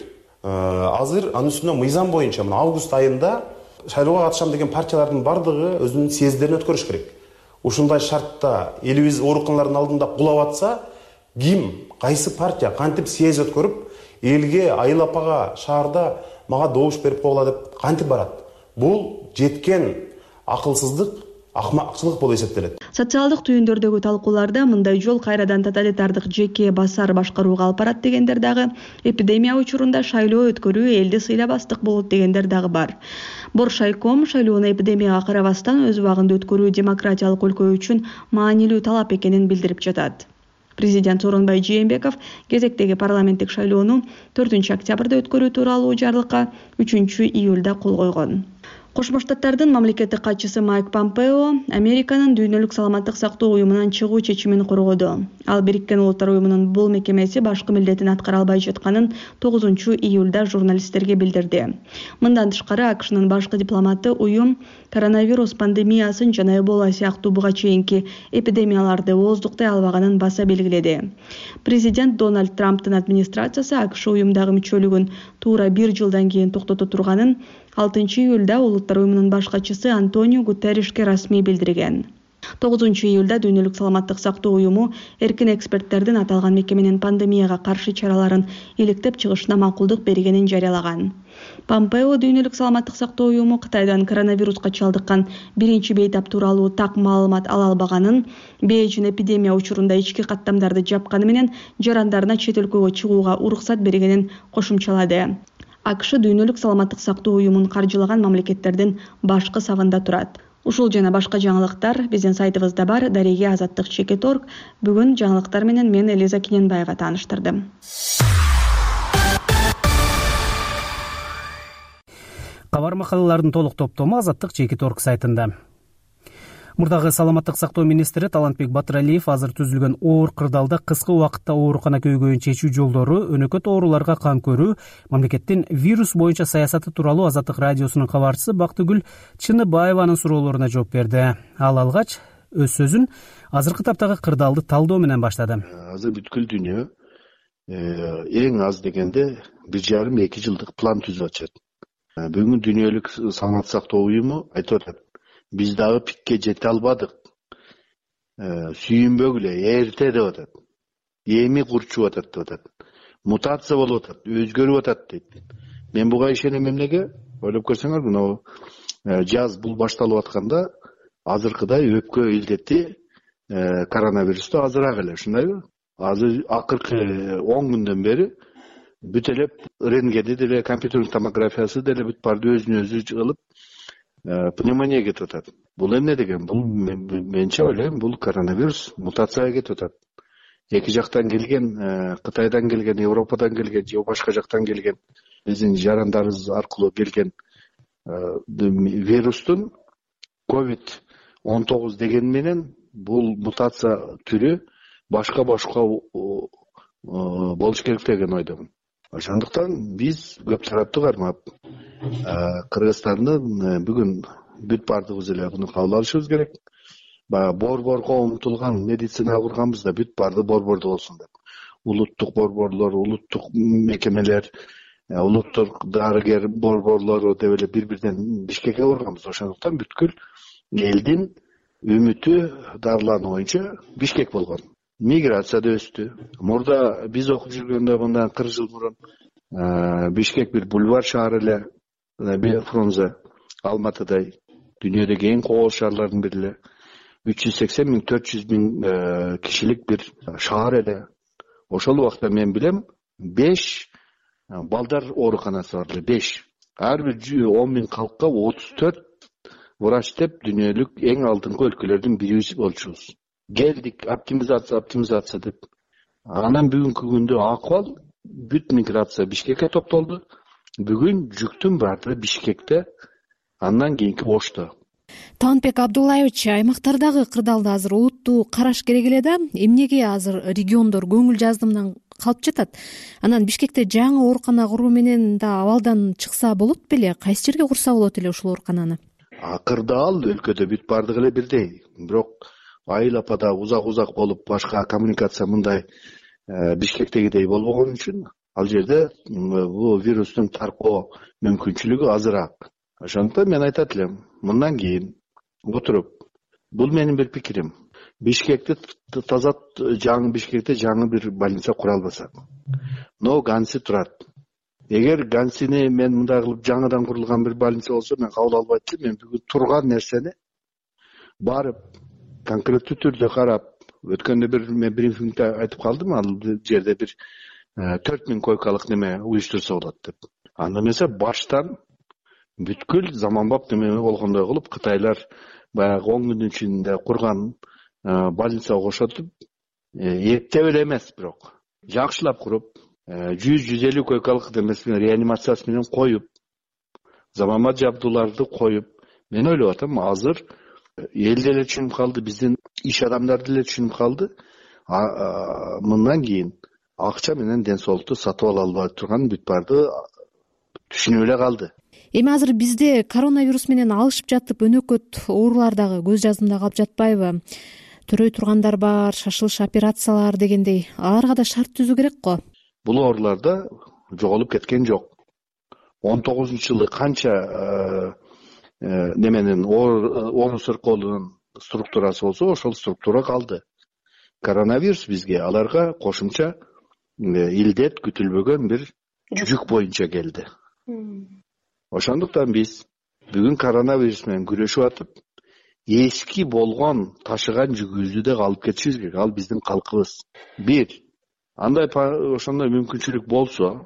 [SPEAKER 5] Азыр анын үстүнө мыйзам боюнча мына август айында шайлоого катышам деген партиялардын бардыгы өзүнүн съезддерин өткөрүш керек. Ушундай шартта элибиз ооруканалардын алдында кулап атса, ким, кайсы партия кантип съезд өткөрүп, элге, айыл апага, шаарда мага добуш берип койгула деп кантип барат? Бул жеткен акылсыздык, акмакчылык болуп эсептелет.
[SPEAKER 4] Социалдык түйүндөрдөгү талкууларда мындай жол кайрадан тоталитардык жеке басар башкарууга алып барат дегендер дагы, эпидемия учурунда шайлоо өткөрүү элди сыйлабастык болот дегендер дагы бар. Боршайком шайлоону эпидемияга карабастан өз убагында өткөрүү демократиялык өлкө үчүн маанилүү талап экенин билдирип жатат. Президент Сооронбай Жээнбеков кезектеги парламенттик шайлоону төртүнчү октябрда өткөрүү тууралуу жарлыкка үчүнчү июлда кол койгон. Кошмо Штаттардын мамлекеттик катчысы Майк Помпео Американын дүйнөлүк саламаттык сактоо уюмунан чыгуу чечимин коргоду. Ал Бириккен Улуттар уюмунун бул мекемеси башкы милдетин аткара албай жатканын тогузунчу июлда журналисттерге билдирди. Мындан тышкары АКШнын башкы дипломаты уюм коронавирус пандемиясын жана Эбола сыяктуу буга чейинки эпидемияларды ооздуктай албаганын баса белгиледи. Президент Дональд Трамптын администрациясы АКШ уюмдагы мүчөлүгүн туура бир жылдан кийин токтото турганын алтынчы июлда Улуттар уюмунун баш катчысы Антонио Гутерришке расмий билдирген. тогузунчу июлда дүйнөлүк саламаттык сактоо уюму эркин эксперттердин аталган мекеменин пандемияга каршы чараларын иликтеп чыгышына макулдук бергенин жарыялаган. Помпео дүйнөлүк саламаттык сактоо уюму Кытайдан коронавируска чалдыккан биринчи бейтап тууралуу так маалымат ала албаганын, Бейжин эпидемия учурунда ички каттамдарды жапканы менен жарандарына чет өлкөгө чыгууга уруксат бергенин кошумчалады. АКШ дүйнөлүк саламаттык сактоо уюмун каржылаган мамлекеттердин башкы сабында турат. Ушул жана башка жаңылыктар биздин сайтыбызда бар. Дареге азаттык чекит точка орг. Бүгүн жаңылыктар менен мен Элиза Киненбаева тааныштырдым.
[SPEAKER 1] Кабар макалалардын толук топтому азаттык чекит точка орг сайтында. Мурдагы саламаттык сактоо министри Талантбек Батыралиев азыр түзүлгөн оор кырдаалда кыска убакытта оорукана көйгөйүн чечүү жолдору, өнөкөт ооруларга кам көрүү, мамлекеттин вирус боюнча саясаты тууралуу Азаттык радиосунун кабарчысы Бактыгүл Чыныбаеванын суроолоруна жооп берди. Ал алгач өз сөзүн азыркы таптагы кырдаалды талдоо менен баштады.
[SPEAKER 2] Азыр бүткүл дүйнө эң аз дегенде бир жарым эки жылдык план түзүп атышат. Бүгүн дүйнөлүк саламаттык сактоо уюму айтып атат. Биз дагы пикке жете албадык. Сүйүнбөгүлө, эрте деп атат. Эми курчуп атат деп атат. Мутация болуп атат, өзгөрүп атат дейт. Мен буга ишенем эмнеге? Ойлоп көрсөңөр, мына жаз бул башталып атканда азыркыдай өпкө илдети коронавирусту азыраак эле, ушундайбы? Азыр акыркы он күндөн бери бүт эле рентгени деле, компьютердик томографиясы деле бүт барды өзүнө өзү кылып пневмония кетип атат. Бул эмне деген? Бул менче ойлойм, бул коронавирус мутацияга кетип атат. Эки жактан келген, Кытайдан келген, Европадан келген, же башка жактан келген, биздин жарандарыбыз аркылуу келген вирустун ковид он тогуз деген менен бул мутация түрү башка башка болуш керек деген ойдомун. Ошондуктан биз көп тараптуу кармап Кыргызстандын бүгүн бүт бардыгыбыз эле муну кабыл алышыбыз керек. Баягы борборго умтулган медицина курганбыз да бүт барды борбордо болсун деп. Улуттук борборлор, улуттук мекемелер, улуттук дарыгер борборлору деп эле бири-бирден Бишкекке курганбыз. Ошондуктан бүткүл элдин үмүтү дарылануу боюнча Бишкек болгон. Миграция да өстү. Мурда биз окуп жүргөндө мындан кырк жыл мурун Бишкек бир бульвар шаар эле, Фрунзе, Алматыдай, дүйнөдөгү эң кооз шаарлардын бири эле. үч жүз сексен миң, төрт жүз миң кишилик бир шаар эле. Ошол убакта мен билем, беш балдар ооруканасы бар эле, беш. Ар бир он миң калкка отуз төрт врач деп дүйнөлүк эң алдыңкы өлкөлөрдүн бири болчубуз. Келдик, оптимизация, оптимизация деп. Анан бүгүнкү күндө акыбал бүт миграция Бишкекке топтолду. Бүгүн жүктүн баардыгы Бишкекте, андан кийинки Ошто.
[SPEAKER 17] Талантбек Абдуллаевич, аймактардагы кырдаалды азыр олуттуу караш керек эле да, эмнеге азыр региондор көңүл жаздымдан калып жатат? Анан Бишкекте жаңы оорукана куруу менен да абалдан чыкса болот беле? Кайсы жерге курса болот эле ушул оорукананы?
[SPEAKER 2] Кырдаал өлкөдө бүт баардыгы эле бирдей. Бирок айыл апада узак-узак болуп, башка коммуникация мындай Бишкектегидей болбогон үчүн ал жерде бул вирустун таркоо мүмкүнчүлүгү азыраак. Ошондуктан мен айтат элем, мындан кийин отуруп, бул менин бир пикирим. Бишкекти таза жаңы Бишкекте жаңы бир больница кура албасак. Но Ганси турат. Эгер Гансини мен мындай кылып жаңыдан курулган бир больница болсо, мен кабыл албайт элем. Мен бүгүн турган нерсени барып конкреттүү түрдө карап, өткөндө бир мен брифингде айтып калдым, ал жерде бир төрт миң койкалык неме уюштурса болот деп. Анда эмесе баштан бүткүл заманбап неме болгондой кылып, Кытайлар баягы он күндүн ичинде курган больницага кошотуп, эптеп эле эмес, бирок жакшылап куруп, жүз жүз элүү койкалык демес менен реанимациясы менен коюп, заманбап жабдууларды коюп, мен ойлоп атам, азыр эл деле түшүнүп калды, биздин иш адамдары деле түшүнүп калды. Мындан кийин акча менен ден соолукту сатып ала албай турган бүт барды түшүнүп эле калды.
[SPEAKER 17] Эми азыр бизде коронавирус менен алышып жатып өнөкөт оорулар дагы көз жаздымда калып жатпайбы? Төрөй тургандар бар, шашылыш операциялар дегендей, аларга да шарт түзүү керек го.
[SPEAKER 2] Бул ооруларда жоголуп кеткен жок. он тогузунчу жылы канча неменин оору сыркоонун структурасы болсо, ошол структура калды. Коронавирус бизге аларга кошумча илдет күтүлбөгөн бир жүк боюнча келди. Ошондуктан биз бүгүн коронавирус менен күрөшүп атып, эски болгон ташыган жүгүбүздү да алып кетишибиз керек. Ал биздин калкыбыз. Бир, андай ошондой мүмкүнчүлүк болсо,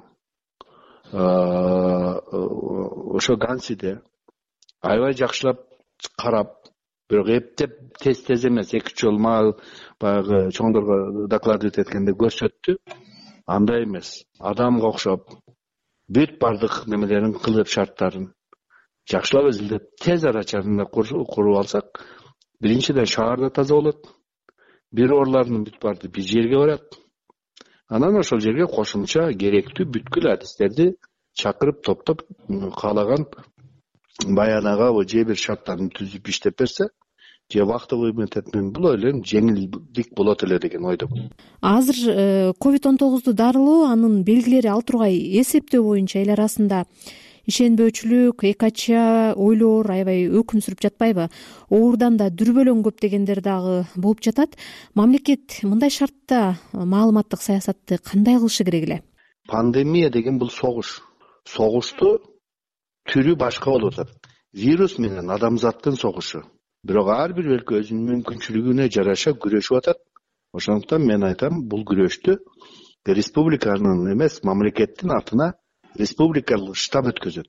[SPEAKER 2] ошо Гансиде аябай жакшылап карап, бирок эптеп тез-тез эмес, эки жолу баягы чоңдорго докладывать эткенде көрсөттү. Андай эмес, адамга окшоп бүт бардык немелерин кылып, шарттарын жакшылап изилдеп, тез ара чарында куруп алсак, биринчиден шаар да таза болот. Бир оорулардын бүт барды бир жерге барат. Анан ошол жерге кошумча керектүү бүткүл адистерди чакырып, топтоп, каалаган баянага же бир шарттарын түзүп иштеп берсе, же вахтовый методдон, бул ойлойм жеңилдик болот эле деген ойдомун.
[SPEAKER 17] Азыр ковид он тогузду дарылоо, анын белгилери ал тургай эсептөө боюнча эл арасында ишенбөөчүлүк, экача ойлор аябай өкүм сүрүп жатпайбы? Оордан да дүрбөлөң көп дегендер дагы болуп жатат. Мамлекет мындай шартта маалыматтык саясатты кандай кылышы керек эле?
[SPEAKER 2] Пандемия деген бул согуш. Согушту түрү башка болуп атат. Вирус менен адамзаттын согушу. Бирок ар бир өлкө өзүнүн мүмкүнчүлүгүнө жараша күрөшүп атат. Ошондуктан мен айтам, бул күрөштү республиканын эмес, мамлекеттин атына республикалык штаб өткөзөт.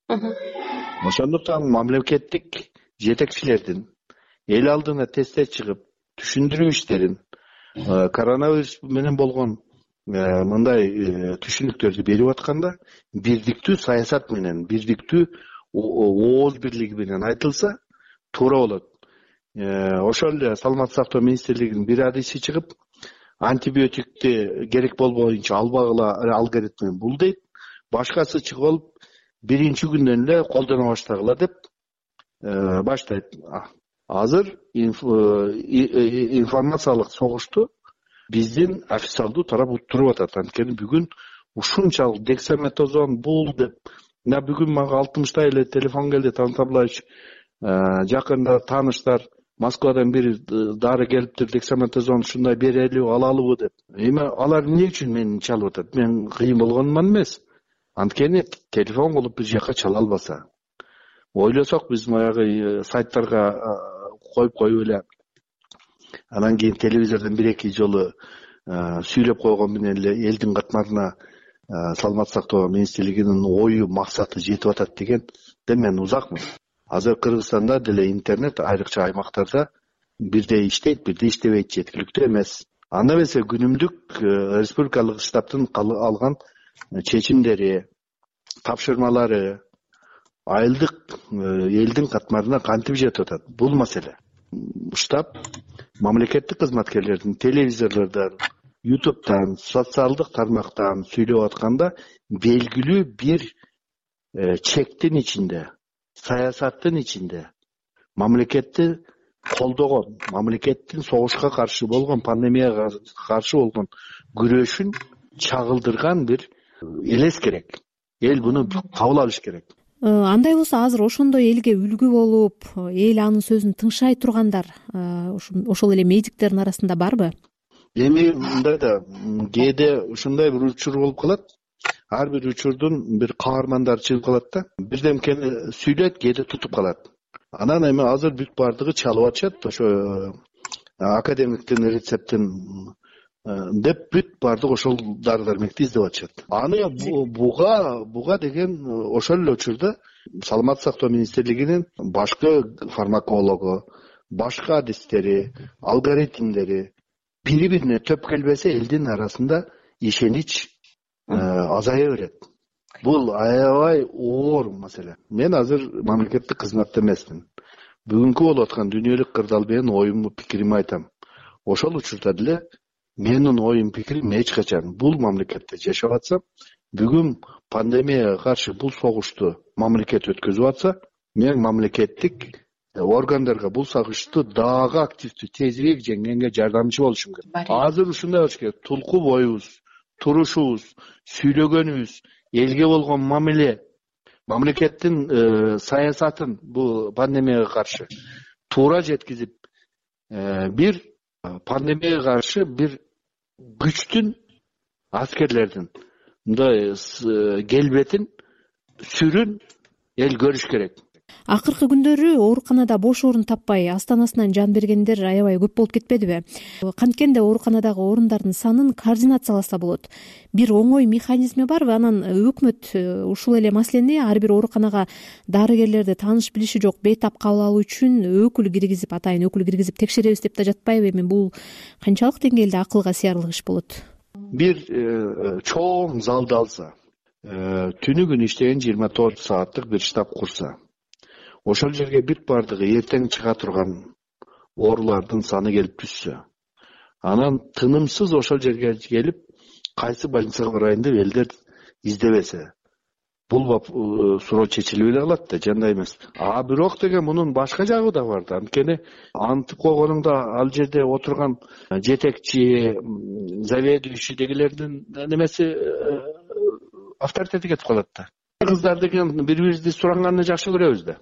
[SPEAKER 2] Ошондуктан мамлекеттик жетекчилердин эл алдына тесте чыгып, түшүндүрүү иштерин, коронавирус менен болгон мындай түшүнүктөрдү берип атканда, бирдиктүү саясат менен, бирдиктүү ооз бирлиги менен айтылса, туура болот. Ошол эле Саламаттык сактоо министрлигинин бир адиси чыгып, антибиотикти керек болбоюнча албагыла алгоритми бул дейт. Башкасы чыгып алып, биринчи күндөн эле колдоно баштагыла деп баштайт. Азыр информациялык согушту биздин официалдуу тарап уттуруп атат. Анткени бүгүн ушунчалык дексаметазон бул деп, мына бүгүн мага алтымыштай эле телефон келди, Танат Абылаевич, жакында тааныштар Москвадан бир дары келиптир, дексаметазон ушундай берелиби, алалыбы деп. Эми алар эмне үчүн мени чалып атат? Мен кыйын болгонуман эмес. Анткени телефон кылып бир жака чала албаса, ойлосок биз баягы сайттарга коюп коюп эле, анан кийин телевизордон бир-эки жолу сүйлөп койгон менен эле элдин катмарына Саламаттык сактоо министрлигинин ою, максаты жетип атат дегенден мен узакмын. Азыр Кыргызстанда деле интернет айрыкча аймактарда бирдей иштейт, бирдей иштебейт, жеткиликтүү эмес. Анда эмесе күнүмдүк республикалык штабтын алган чечимдери, тапшырмалары айылдык элдин катмарына кантип жетип атат? Бул маселе. Штаб мамлекеттик кызматкерлердин телевизорлордон, ютубтан, социалдык тармактан сүйлөп атканда белгилүү бир чектин ичинде, саясаттын ичинде мамлекетти колдогон, мамлекеттин согушка каршы болгон, пандемияга каршы болгон күрөшүн чагылдырган бир элес керек. Эл буну кабыл алыш керек.
[SPEAKER 17] Андай болсо азыр ошондой элге үлгү болуп, эл анын сөзүн тыңшай тургандар ошол эле медиктердин арасында барбы?
[SPEAKER 2] Эми мындай да, кээде ушундай бир учур болуп калат. Ар бир учурдун бир каармандары чыгып калат да, бирдемкени сүйлөйт, кээде тутуп калат. Анан эми азыр бүт бардыгы чалып атышат, ошо академиктин рецептин деп бүт бардык ошол дары дармекти издеп атышат. Аны буга буга деген ошол эле учурда Саламаттык сактоо министрлигинин башкы фармакологу, башка адистери, алгоритмдери бири-бирине төп келбесе, элдин арасында ишенич азая берет. Бул аябай оор маселе. Мен азыр мамлекеттик кызматта эмесмин. Бүгүнкү болуп аткан дүйнөлүк кырдаал менен оюмду, пикиримди айтам. Ошол учурда деле менин оюм, пикирим эч качан бул мамлекетте жашап атсам, бүгүн пандемияга каршы бул согушту мамлекет өткөзүп атса, мен мамлекеттик органдарга бул согушту дагы активдүү, тезирээк жеңгенге жардамчы болушум керек. Азыр ушундай болуш керек. Тулку боюбуз, турушубуз, сүйлөгөнүбүз, элге болгон мамиле, мамлекеттин саясатын бул пандемияга каршы туура жеткизип, бир пандемияга каршы бир күчтүн, аскерлердин мындай келбетин, сүрүн эл көрүш керек.
[SPEAKER 17] Акыркы күндөрү ооруканада бош орун таппай астанасынан жан бергендер аябай көп болуп кетпедиби? Канткенде ооруканадагы орундардын санын координацияласа болот. Бир оңой механизми барбы? Анан өкмөт ушул эле маселени ар бир ооруканага дарыгерлерди тааныш билиши жок бейтап кабыл алуу үчүн өкүл киргизип, атайын өкүл киргизип текшеребиз деп да жатпайбы? Эми бул канчалык деңгээлде акылга сыярлык иш болот?
[SPEAKER 2] Бир чоң залды алса, түнү күн иштеген жыйырма төрт сааттык бир штаб курса, ошол жерге бүт бардыгы эртең чыга турган оорулардын саны келип түшсө, анан тынымсыз ошол жерге келип кайсы больницага барайын деп элдер издебесе, бул суроо чечилип эле калат да, жандай эмес. А бирок деген мунун башка жагы да бар да. Анткени антип койгонуңда ал жерде отурган жетекчи, заведующий дегилердин немеси авторитети кетип калат да. Кыздар деген бири-бирибизди суранганды жакшы көрөбүз да.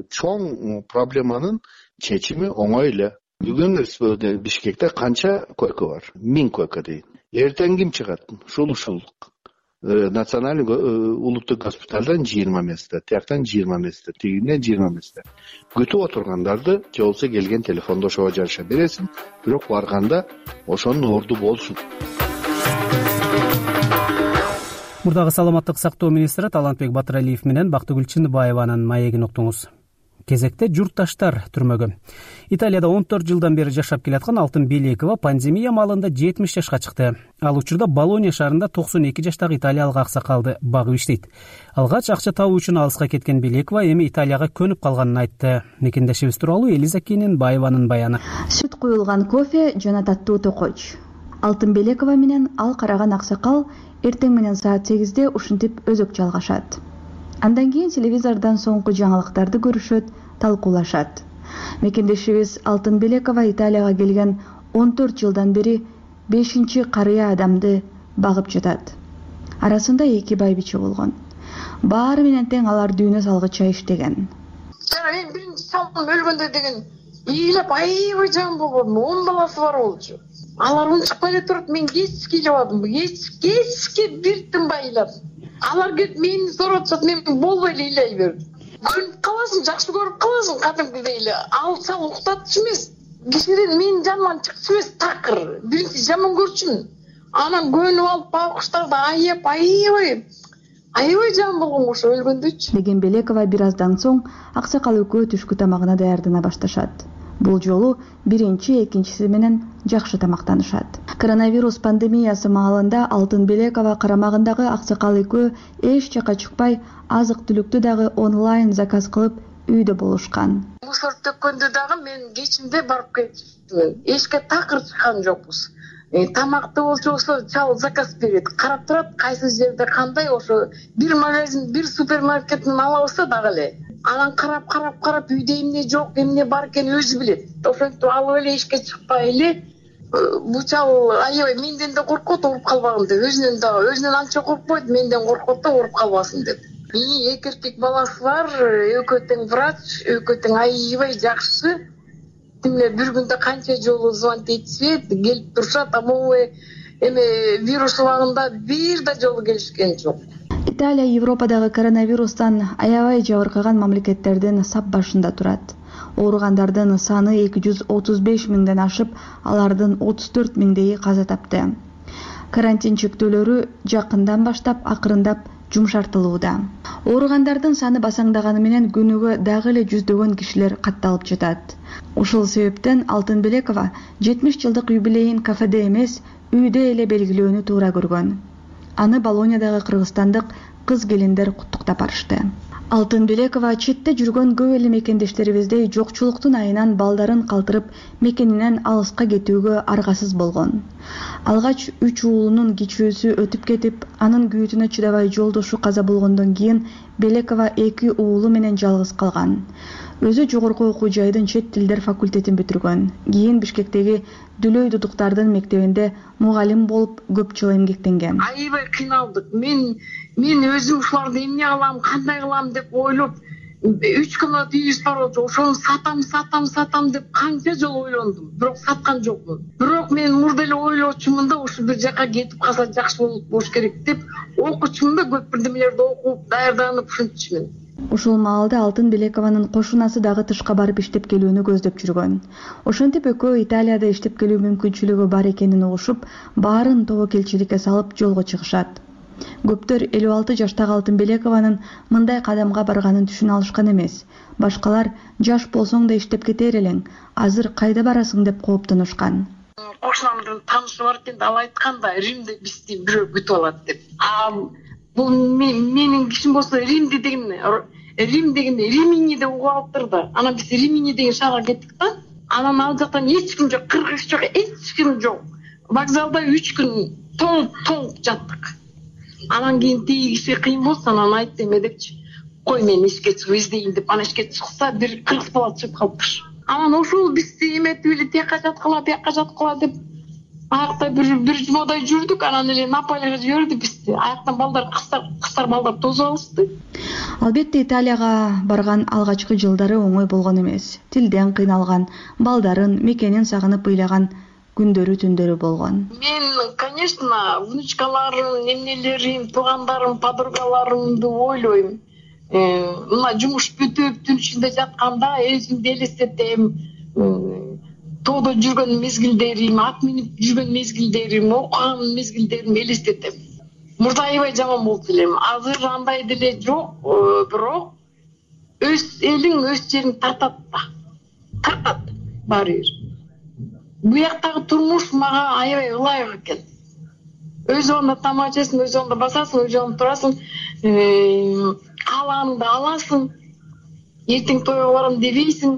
[SPEAKER 2] Чоң проблеманын чечими оңой эле. Бүгүн Бишкекте канча койка бар? Миң койка дейин. Эртең ким чыгат? Ушул ушул национальный улуттук госпиталдан жыйырма месте, тияктан жыйырма месте, тигинен жыйырма месте. Күтүп отургандарды же болбосо келген телефондо ошого жараша бересиң, бирок барганда ошонун орду болсун.
[SPEAKER 1] Мурдагы саламаттык сактоо министри Талантбек Батыралиев менен Бактыгүл Чындыбаеванын маегин уктуңуз. Кезекте журтташтар түрмөгө. Италияда он төрт жылдан бери жашап келаткан Алтын Белекова пандемия маалында жетимиш жашка чыкты. Ал учурда Болония шаарында токсон эки жаштагы италиялык аксакалды багып иштейт. Алгач акча табуу үчүн алыска кеткен Белекова эми Италияга көнүп калганын айтты. Мекендешибиз тууралуу Элиза Кененбаеванын баяны.
[SPEAKER 4] Сүт куюлган кофе жана таттуу токоч. Алтын Белекова менен ал караган аксакал эртең менен саат сегизде ушинтип өзөк жалгашат. Андан кийин телевизордон соңку жаңылыктарды көрүшөт, талкуулашат. Мекендешибиз Алтын Белекова Италияга келген он төрт жылдан бери бешинчи карыя адамды багып жатат. Арасында эки байбиче болгон. Баары менен тең алар дүйнө салгыча иштеген.
[SPEAKER 21] Жана мен биринчи салым өлгөндө деген ыйлап аябай жан болгон, он баласы бар болчу. Алар унчукпай эле туруп, мен кечке илебадым. Кечке бир тынбай ыйлап. Алар келип мени сурашат, мен болбой эле ыйлай бердим. Көрүп каласың, жакшы көрүп каласың, кадимкидей эле. Алсаң уктатчу эмес. Кишиден менин жаныман чыкчу эмес, такыр. Биринчи жаман көрчүмүн. Анан көнүп алып багыштарды аяп, аябай, аябай жан болгон ошо өлгөндөчү.
[SPEAKER 4] Деген Белекова бир аздан соң аксакал экөө түшкү тамагына даярдана башташат. Бул жолу биринчи, экинчиси менен жакшы тамактанышат. Коронавирус пандемиясы маалында Алтын Белекова карамагындагы аксакал экөө эч жака чыкпай, азык-түлүктү дагы онлайн заказ кылып үйдө болушкан.
[SPEAKER 21] Мусор төккөндө дагы мен кечинде барып кетчүмүн. Эчке такыр чыккан жокпуз. Тамакты болчу болсо чал заказ берет, карап турат, кайсы жерде кандай, ошо бир магазин, бир супермаркеттен алабызса дагы эле. Анан карап карап карап үйдө эмне жок, эмне бар экенин өзү билет. Ошентип алып эле эчке чыкпай эле бул чал аябай менден да коркот, ооруп калбагын деп. Өзүнөн да өзүнөн анча коркпойт, менден коркот да ооруп калбасын деп. И эки эркек баласы бар, экөө тең врач, экөө тең аябай жакшы. Тимле бир күндө канча жолу звонить этишет, келип турушат, а могу эме вирус убагында бир да жолу келишкен жок.
[SPEAKER 4] Италия Европадагы коронавирустан аябай жабыркаган мамлекеттердин сап башында турат. Ооругандардын саны эки жүз отуз беш миңден ашып, алардын отуз төрт миңдеги каза тапты. Карантин чектөөлөрү жакындан баштап акырындап жумшартылууда. Ооругандардын саны басаңдаганы менен күнүгө дагы эле жүздөгөн кишилер катталып жатат. Ушул себептен Алтын Белекова жетимиш жылдык юбилейин кафеде эмес, үйдө эле белгилөөнү туура көргөн. Аны Болониядагы кыргызстандык кыз келиндер куттуктап барышты. Алтынбелекова четте жүргөн көп эле мекендештерибиздей жокчулуктун айынан балдарын калтырып мекенинен алыска кетүүгө аргасыз болгон. Алгач үч уулунун кичүүсү өтүп кетип, анын күйүүтүнө чыдабай жолдошу каза болгондон кийин Белекова эки уулу менен жалгыз калган. Өзү жогорку окуу жайдын чет тилдер факультетин бүтүргөн. Кийин Бишкектеги Дүлөй Дудуктардын мектебинде мугалим болуп көп жыл эмгектенген.
[SPEAKER 21] Аябай кыйналдык. Мен мен өзүм ушуларды эмне кылам, кандай кылам деп ойлоп, үч күнөт үйүбүз бар болчу. Ошону сатам, сатам, сатам деп канча жолу ойлондум. Бирок саткан жокмун. Бирок мен мурда эле ойлочумун да, ушу бир жака кетип калса жакшы болуш керек деп окучумун да, көп бирдемелерди окуп, даярданып ушинтчимин.
[SPEAKER 4] Ушул маалда Алтынбелекованын кошунасы дагы тышка барып иштеп келүүнү көздөп жүргөн. Ошентип экөө Италияда иштеп келүү мүмкүнчүлүгү бар экенин угушуп, баарын тобокелчиликке салып жолго чыгышат. Көптөр элүү алты жаштагы Алтынбелекованын мындай кадамга барганын түшүнө алышкан эмес. Башкалар жаш болсоң да иштеп кетер элең, азыр кайда барасың деп кооптонушкан.
[SPEAKER 21] Кошунамдын таанышы бар экен, ал айткан да, Римде бизди бирөө күтүп алат деп. Бул менин кишим болсо Римде деген, Рим деген Римини деп угуп алыптыр да. Анан биз Римини деген шаарга кеттик да. Анан ал жактан эч ким жок, кыргыз жок, эч ким жок. Вокзалда үч күн толуп толуп жаттык. Анан кийин тиги киши кыйын болсо, анан айтты эме депчи. Кой мен ишке чыгып издейин деп, анан ишке чыкса бир кыргыз бала чыгып калыптыр. Анан ошол бизди эметип эле тияка жаткыла, тияка жаткыла деп аякта бир бир жумадай жүрдүк, анан эле Наполиге жиберди бизди. Аяктан балдар, кыздар, кыздар балдар тосуп алышты.
[SPEAKER 4] Албетте Италияга барган алгачкы жылдары оңой болгон эмес. Тилден кыйналган, балдарын, мекенин сагынып ыйлаган күндөрү түндөрү болгон.
[SPEAKER 21] Мен, конечно, внучкаларым, эмнелерим, туугандарым, подругаларымды ойлойм. Мына жумуш бүтүп, түн ичинде жатканда өзүмдү элестетем. Тоодо жүргөн мезгилдерим, ат минип жүргөн мезгилдерим, окуган мезгилдерим элестетем. Мурда аябай жаман болуп элем. Азыр андай деле жок, бирок өз элиң өз жериң тартат да. Тартат баары бир. Буяктагы турмуш мага аябай ылайык экен. Өз орунда тамак жейсиң, өз орунда басасың, өз орунда турасың, каалааныңды аласың. Эртең тойго барам дебейсиң.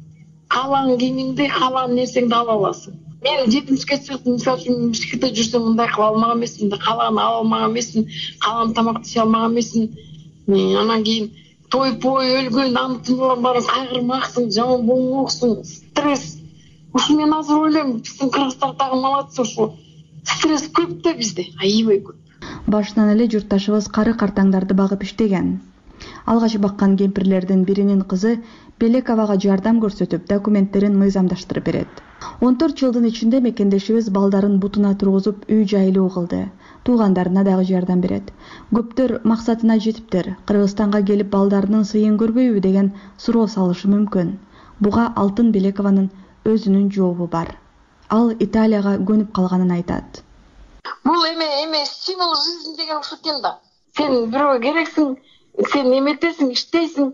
[SPEAKER 21] Каалаан кийимиңди, каалаан нерсеңди ала аласың. Мен жетимишке чыктым, мисалы үчүн Бишкекте жүрсөм мындай кыла алмаган эмесмин, каалаан ала алмаган эмесмин, каалаан тамакты иче алмаган эмесмин. Анан кийин той-пой өлгөн, аны тыңдап барып кайгырмаксың, жаман болмоксуң, стресс. Ушу мен азыр ойлойм, биздин кыргыздар дагы молодцы, ушу стресс көп да бизде, аябай көп.
[SPEAKER 4] Башынан эле журтташыбыз кары картаңдарды багып иштеген. Алгач баккан кемпирлердин биринин кызы Белековага жардам көрсөтүп, документтерин мыйзамдаштырып берет. он төрт жылдын ичинде мекендешибиз балдарын бутуна тургузуп үй жайлуу кылды. Туугандарына дагы жардам берет. Көптөр максатына жетиптир. Кыргызстанга келип балдарынын сыйын көрбөйбү деген суроо салышы мүмкүн. Буга Алтынбелекованын өзүнүн жообу бар. Ал Италияга көнүп калганын айтат.
[SPEAKER 21] Бул эме эме стимул жизнь деген ушул экен да. Сен бирөөгө керексиң, сен эметесиң, иштейсиң,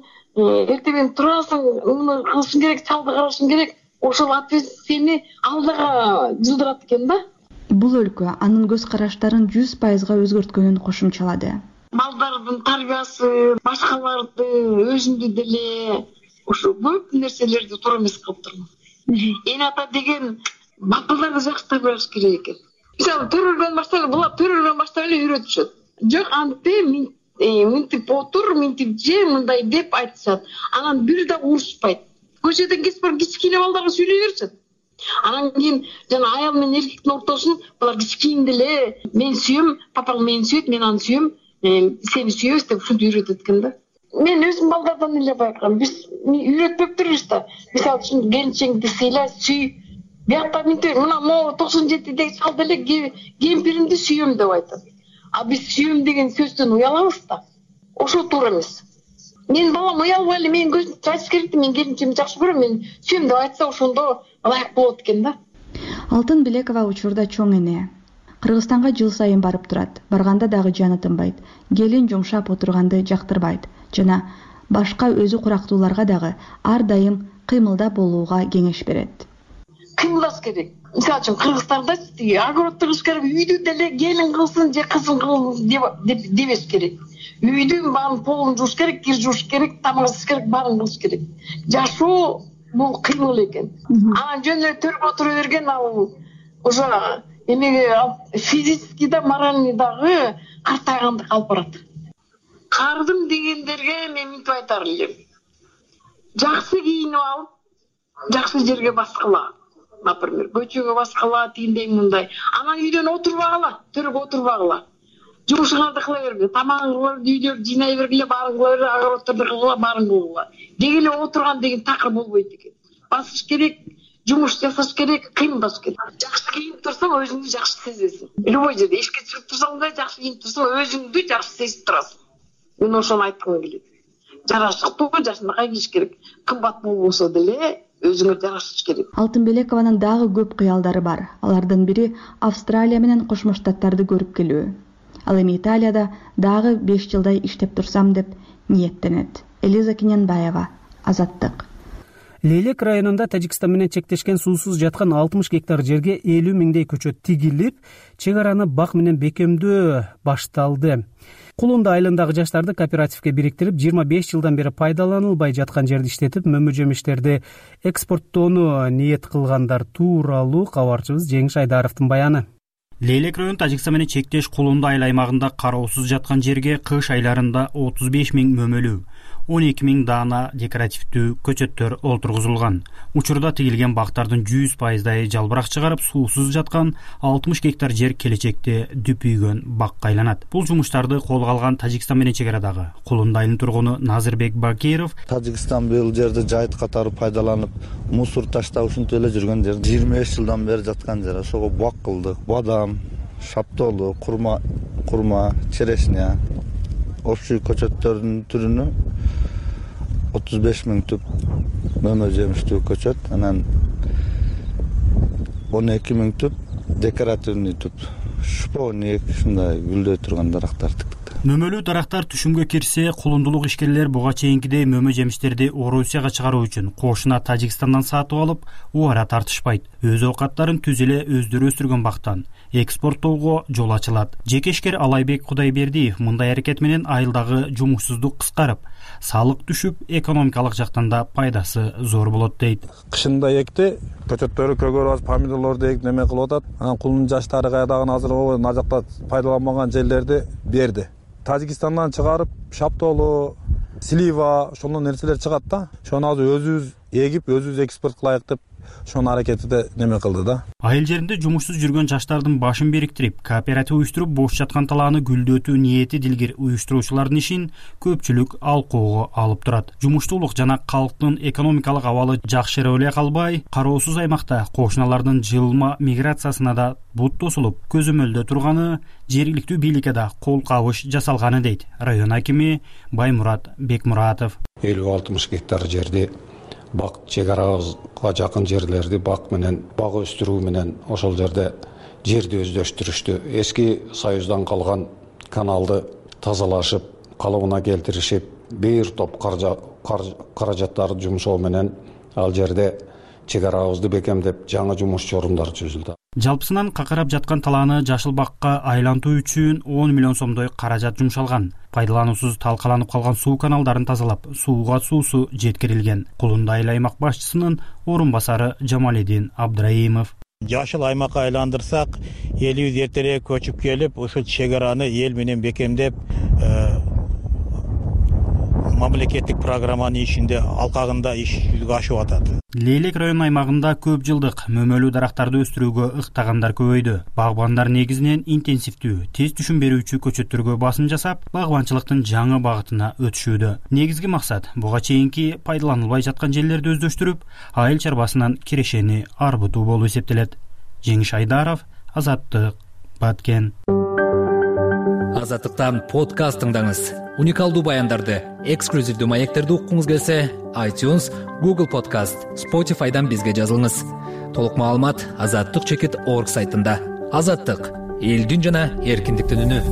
[SPEAKER 21] эртең турасың, муну кылышың керек, чалды карашың керек. Ошол ответственность сени алдыга жылдырат экен да.
[SPEAKER 4] Бул өлкө анын көз караштарын жүз пайызга өзгөрткөнүн кошумчалады.
[SPEAKER 21] Балдардын тарбиясы, башкаларды, өзүмдү деле ошо көп нерселерди туура эмес кылып турмун. Эне ата деген макалдарды жакшы тарбиялаш керек экен. Мисалы төрөлгөн баштап, булар төрөлгөн баштап эле үйрөтүшөт. Жок, антип мынтип отур, мынтип же, мындай деп айтышат. Анан бир да урушпайт. Көчөдөн кесип барып кичкене балдарга сүйлөй беришет. Анан кийин жана аял менен эркектин ортосун булар кичкейинде эле мен сүйөм, папаң мени сүйөт, мен аны сүйөм, сени сүйөбүз деп ушинтип үйрөтөт экен да. Мен өзүм балдардан эле байкагам. Биз үйрөтпөптүрбүз да. Мисалы үчүн келинчеңди сыйла, сүй. Биякта мынтип, мына могу токсон жетидеги чал деле кемпиримди сүйөм деп айтат. А биз сүйөм деген сөздөн уялабыз да. Ошол туура эмес. Мен балам уялбай эле менин көзүмдү айтыш керек, мен келинчемди жакшы көрөм, мен сүйөм деп айтса ошондо ылайык болот экен да.
[SPEAKER 4] Алтынбелекова учурда чоң эне. Кыргызстанга жыл сайын барып турат. Барганда дагы жаны тынбайт. Келин жумшап отурганды жактырбайт жана башка өзү курактууларга дагы ар дайым кыймылда болууга кеңеш берет.
[SPEAKER 21] Кыймылдаш керек. мисалы үчүн Кыргызстандачы тиги огород кылыш керек, үйдү деле келин кылсын же кызым кылсын деп дебеш керек. Үйдүн баарын полун жууш керек, кир жууш керек, тамак иш керек, баарын кылыш керек. Жашоо бул кыймыл экен. Анан жөн эле төрүп отура берген ал уже эмеге физически да, моральный дагы картайгандык алып барат. Кардым дегендерге мен мынтип айтар элем. Жакшы кийинип алып, жакшы жерге баскыла. Например, көчөгө баскыла, тигиндей мындай. Анан үйдөн отурбагыла, төргө отурбагыла. Жумушуңарды кыла берге, тамагыңды үйдө жыйнай бергиле, баарын кыла берге, огороддорду кыла, баарын кыла. Дегеле отурган деген такыр болбойт экен. Басыш керек, жумуш жасаш керек, кыймылдаш керек. Жакшы кийинип турсаң, өзүңдү жакшы сезесиң. Любой жерде эшикке чыгып турсаң да, жакшы кийинип турсаң, өзүңдү жакшы сезип турасың. Мен ошону айткым келет. Жарашыктуу, жакшынакай кийиш керек. Кымбат болбосо деле өзүңө жарашыш керек.
[SPEAKER 4] Алтынбелекованын дагы көп кыялдары бар. Алардын бири Австралия менен Кошмо Штаттарды көрүп келүү. Ал эми Италияда дагы беш жылдай иштеп турсам деп ниеттенет. Элиза Киненбаева, Азаттык.
[SPEAKER 1] Лейлек районунда Тажикстан менен чектешкен суусуз жаткан алтымыш гектар жерге элүү миңдей көчөт тигилип, чек араны бак менен бекемдөө башталды. Кулунда айылындагы жаштарды кооперативге бириктирип, жыйырма беш жылдан бери пайдаланылбай жаткан жерди иштетип, мөмө жемиштерди экспорттоону ниет кылгандар тууралуу кабарчыбыз Жеңиш Айдаровдун баяны.
[SPEAKER 3] Лейлек район Тажикстан менен чектеш Кулунда айыл аймагында кароосуз жаткан жерге кыш айларында отуз беш миң мөмөлүү, он эки миң даана декоративдүү көчөттөр олтургузулган. Учурда тигилген бактардын жүз пайыздай жалбырак чыгарып, суусуз жаткан алтымыш гектар жер келечекте дүпүйгөн бакка айланат. Бул жумуштарды колго алган Тажикстан менен чек арадагы Кулунда айылынын тургуну Назырбек Бакиров.
[SPEAKER 22] Тажикстан бул жерди жайыт катары пайдаланып, мусор таштап ушинтип эле жүргөн жер. жыйырма беш жылдан бери жаткан жер. Ошого бак кылдык. Бадам, шаптоолу, курма, курма, черешня, общий көчөттөрдүн түрүнө отуз беш миң түп мөмө жемиштүү көчөт, анан он эки миң түп декоративный түп, шпоник, ушундай гүлдөй турган дарактар тиктик.
[SPEAKER 3] Мөмөлүү дарактар түшүмгө кирсе, кулундулук ишкерлер буга чейинкидей мөмө жемиштерди Орусияга чыгаруу үчүн кошуна Тажикстандан сатып алып, убара тартышпайт. Өз оокаттарын түз эле өздөрү өстүргөн бактан экспорттоого жол ачылат. Жекешкер Алайбек Кудайбердиев мындай аракет менен айылдагы жумушсуздук кыскарып, салык түшүп, экономикалык жактан да пайдасы зор болот дейт.
[SPEAKER 23] Кышында экти, көчөттөрү көгөрүп, помидорлорду эк неме кылып атат. Анан кулдун жаштары кайдагы азыр мына жакта пайдаланбаган жерлерди берди. Тажикстандан чыгарып, шаптоолу, слива, ошондой нерселер чыгат да. Ошону азыр өзүбүз эгип, өзүбүз экспорт кылайык деп ошонун аракетиде неме кылды да.
[SPEAKER 3] Айыл жеринде жумушсуз жүргөн жаштардын башын бириктирип, кооператив уюштуруп, бош жаткан талааны гүлдөтүү ниети дилгир уюштуруучулардын ишин көпчүлүк алкоого алып турат. Жумуштуулук жана калктын экономикалык абалы жакшырып эле калбай, кароосуз аймакта кошуналардын жылма миграциясына да бут тосулуп, көзөмөлдө турганы, жергиликтүү бийликке да кол кабыш жасалганы дейт район акими Баймурат Бекмуратов.
[SPEAKER 24] элүү алтымыш гектар жерди бак чек арабызга жакын жерлерди бак менен, бак өстүрүү менен ошол жерде жерди өздөштүрүштү. Эски союздан калган каналды тазалашып, калыбына келтиришип, бир топ каражаттарды жумшоо менен ал жерде чек арабызды бекемдеп, жаңы жумушчу орундар түзүлдү.
[SPEAKER 3] Жалпысынан какырап жаткан талааны жашыл бакка айлантуу үчүн он миллион сомдой каражат жумшалган. Пайдалануусуз талкаланып калган суу каналдарын тазалап, сууга суусу жеткирилген. Кулунда айыл аймак башчысынын орун басары Жамалидин Абдраимов.
[SPEAKER 25] Жашыл аймакка айландырсак, элибиз эртерээк көчүп келип, ушул чек араны эл менен бекемдеп, мамлекеттик программанын ишинде алкагында иш жүзүгө ашып атат.
[SPEAKER 3] Лейлек район аймагында көп жылдык мөмөлүү дарактарды өстүрүүгө ыктагандар көбөйдү. Багбандар негизинен интенсивдүү, тез түшүм берүүчү көчөттөргө басым жасап, багбанчылыктын жаңы багытына өтүшүүдө. Негизги максат буга чейинки пайдаланылбай жаткан жерлерди өздөштүрүп, айыл чарбасынан кирешени арбытуу болуп эсептелет. Жеңиш Айдаров, Азаттык, Баткен.
[SPEAKER 6] Азаттыктан подкаст тыңдаңыз. Уникалдуу баяндарды, эксклюзивдүү маектерди уккуңуз келсе, iTunes, Google Podcast, Spotify'дан бизге жазылыңыз. Толук маалымат азаттык чекит орг сайтында. Азаттык — элдин жана эркиндиктин үнү.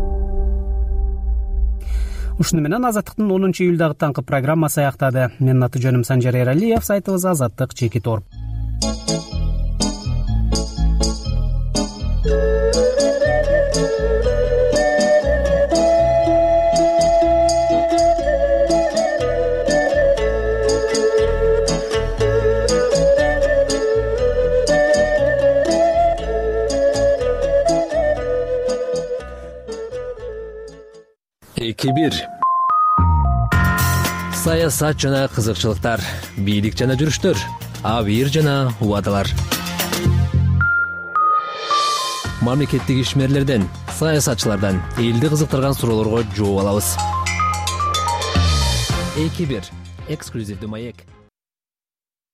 [SPEAKER 1] Ушуну менен Азаттыктын онунчу июлдагы таңкы программасы аяктады. Менин аты жөнүм Санжар Эралиев, сайтыбыз азаттык чекит орг.
[SPEAKER 6] эки бир саясат жана кызыкчылыктар, бийлик жана жүрүштөр, абийир жана убадалар. Мамлекеттик ишмерлерден, саясатчылардан элди кызыктырган суроолорго жооп алабыз. эки бир эксклюзивдүү маек.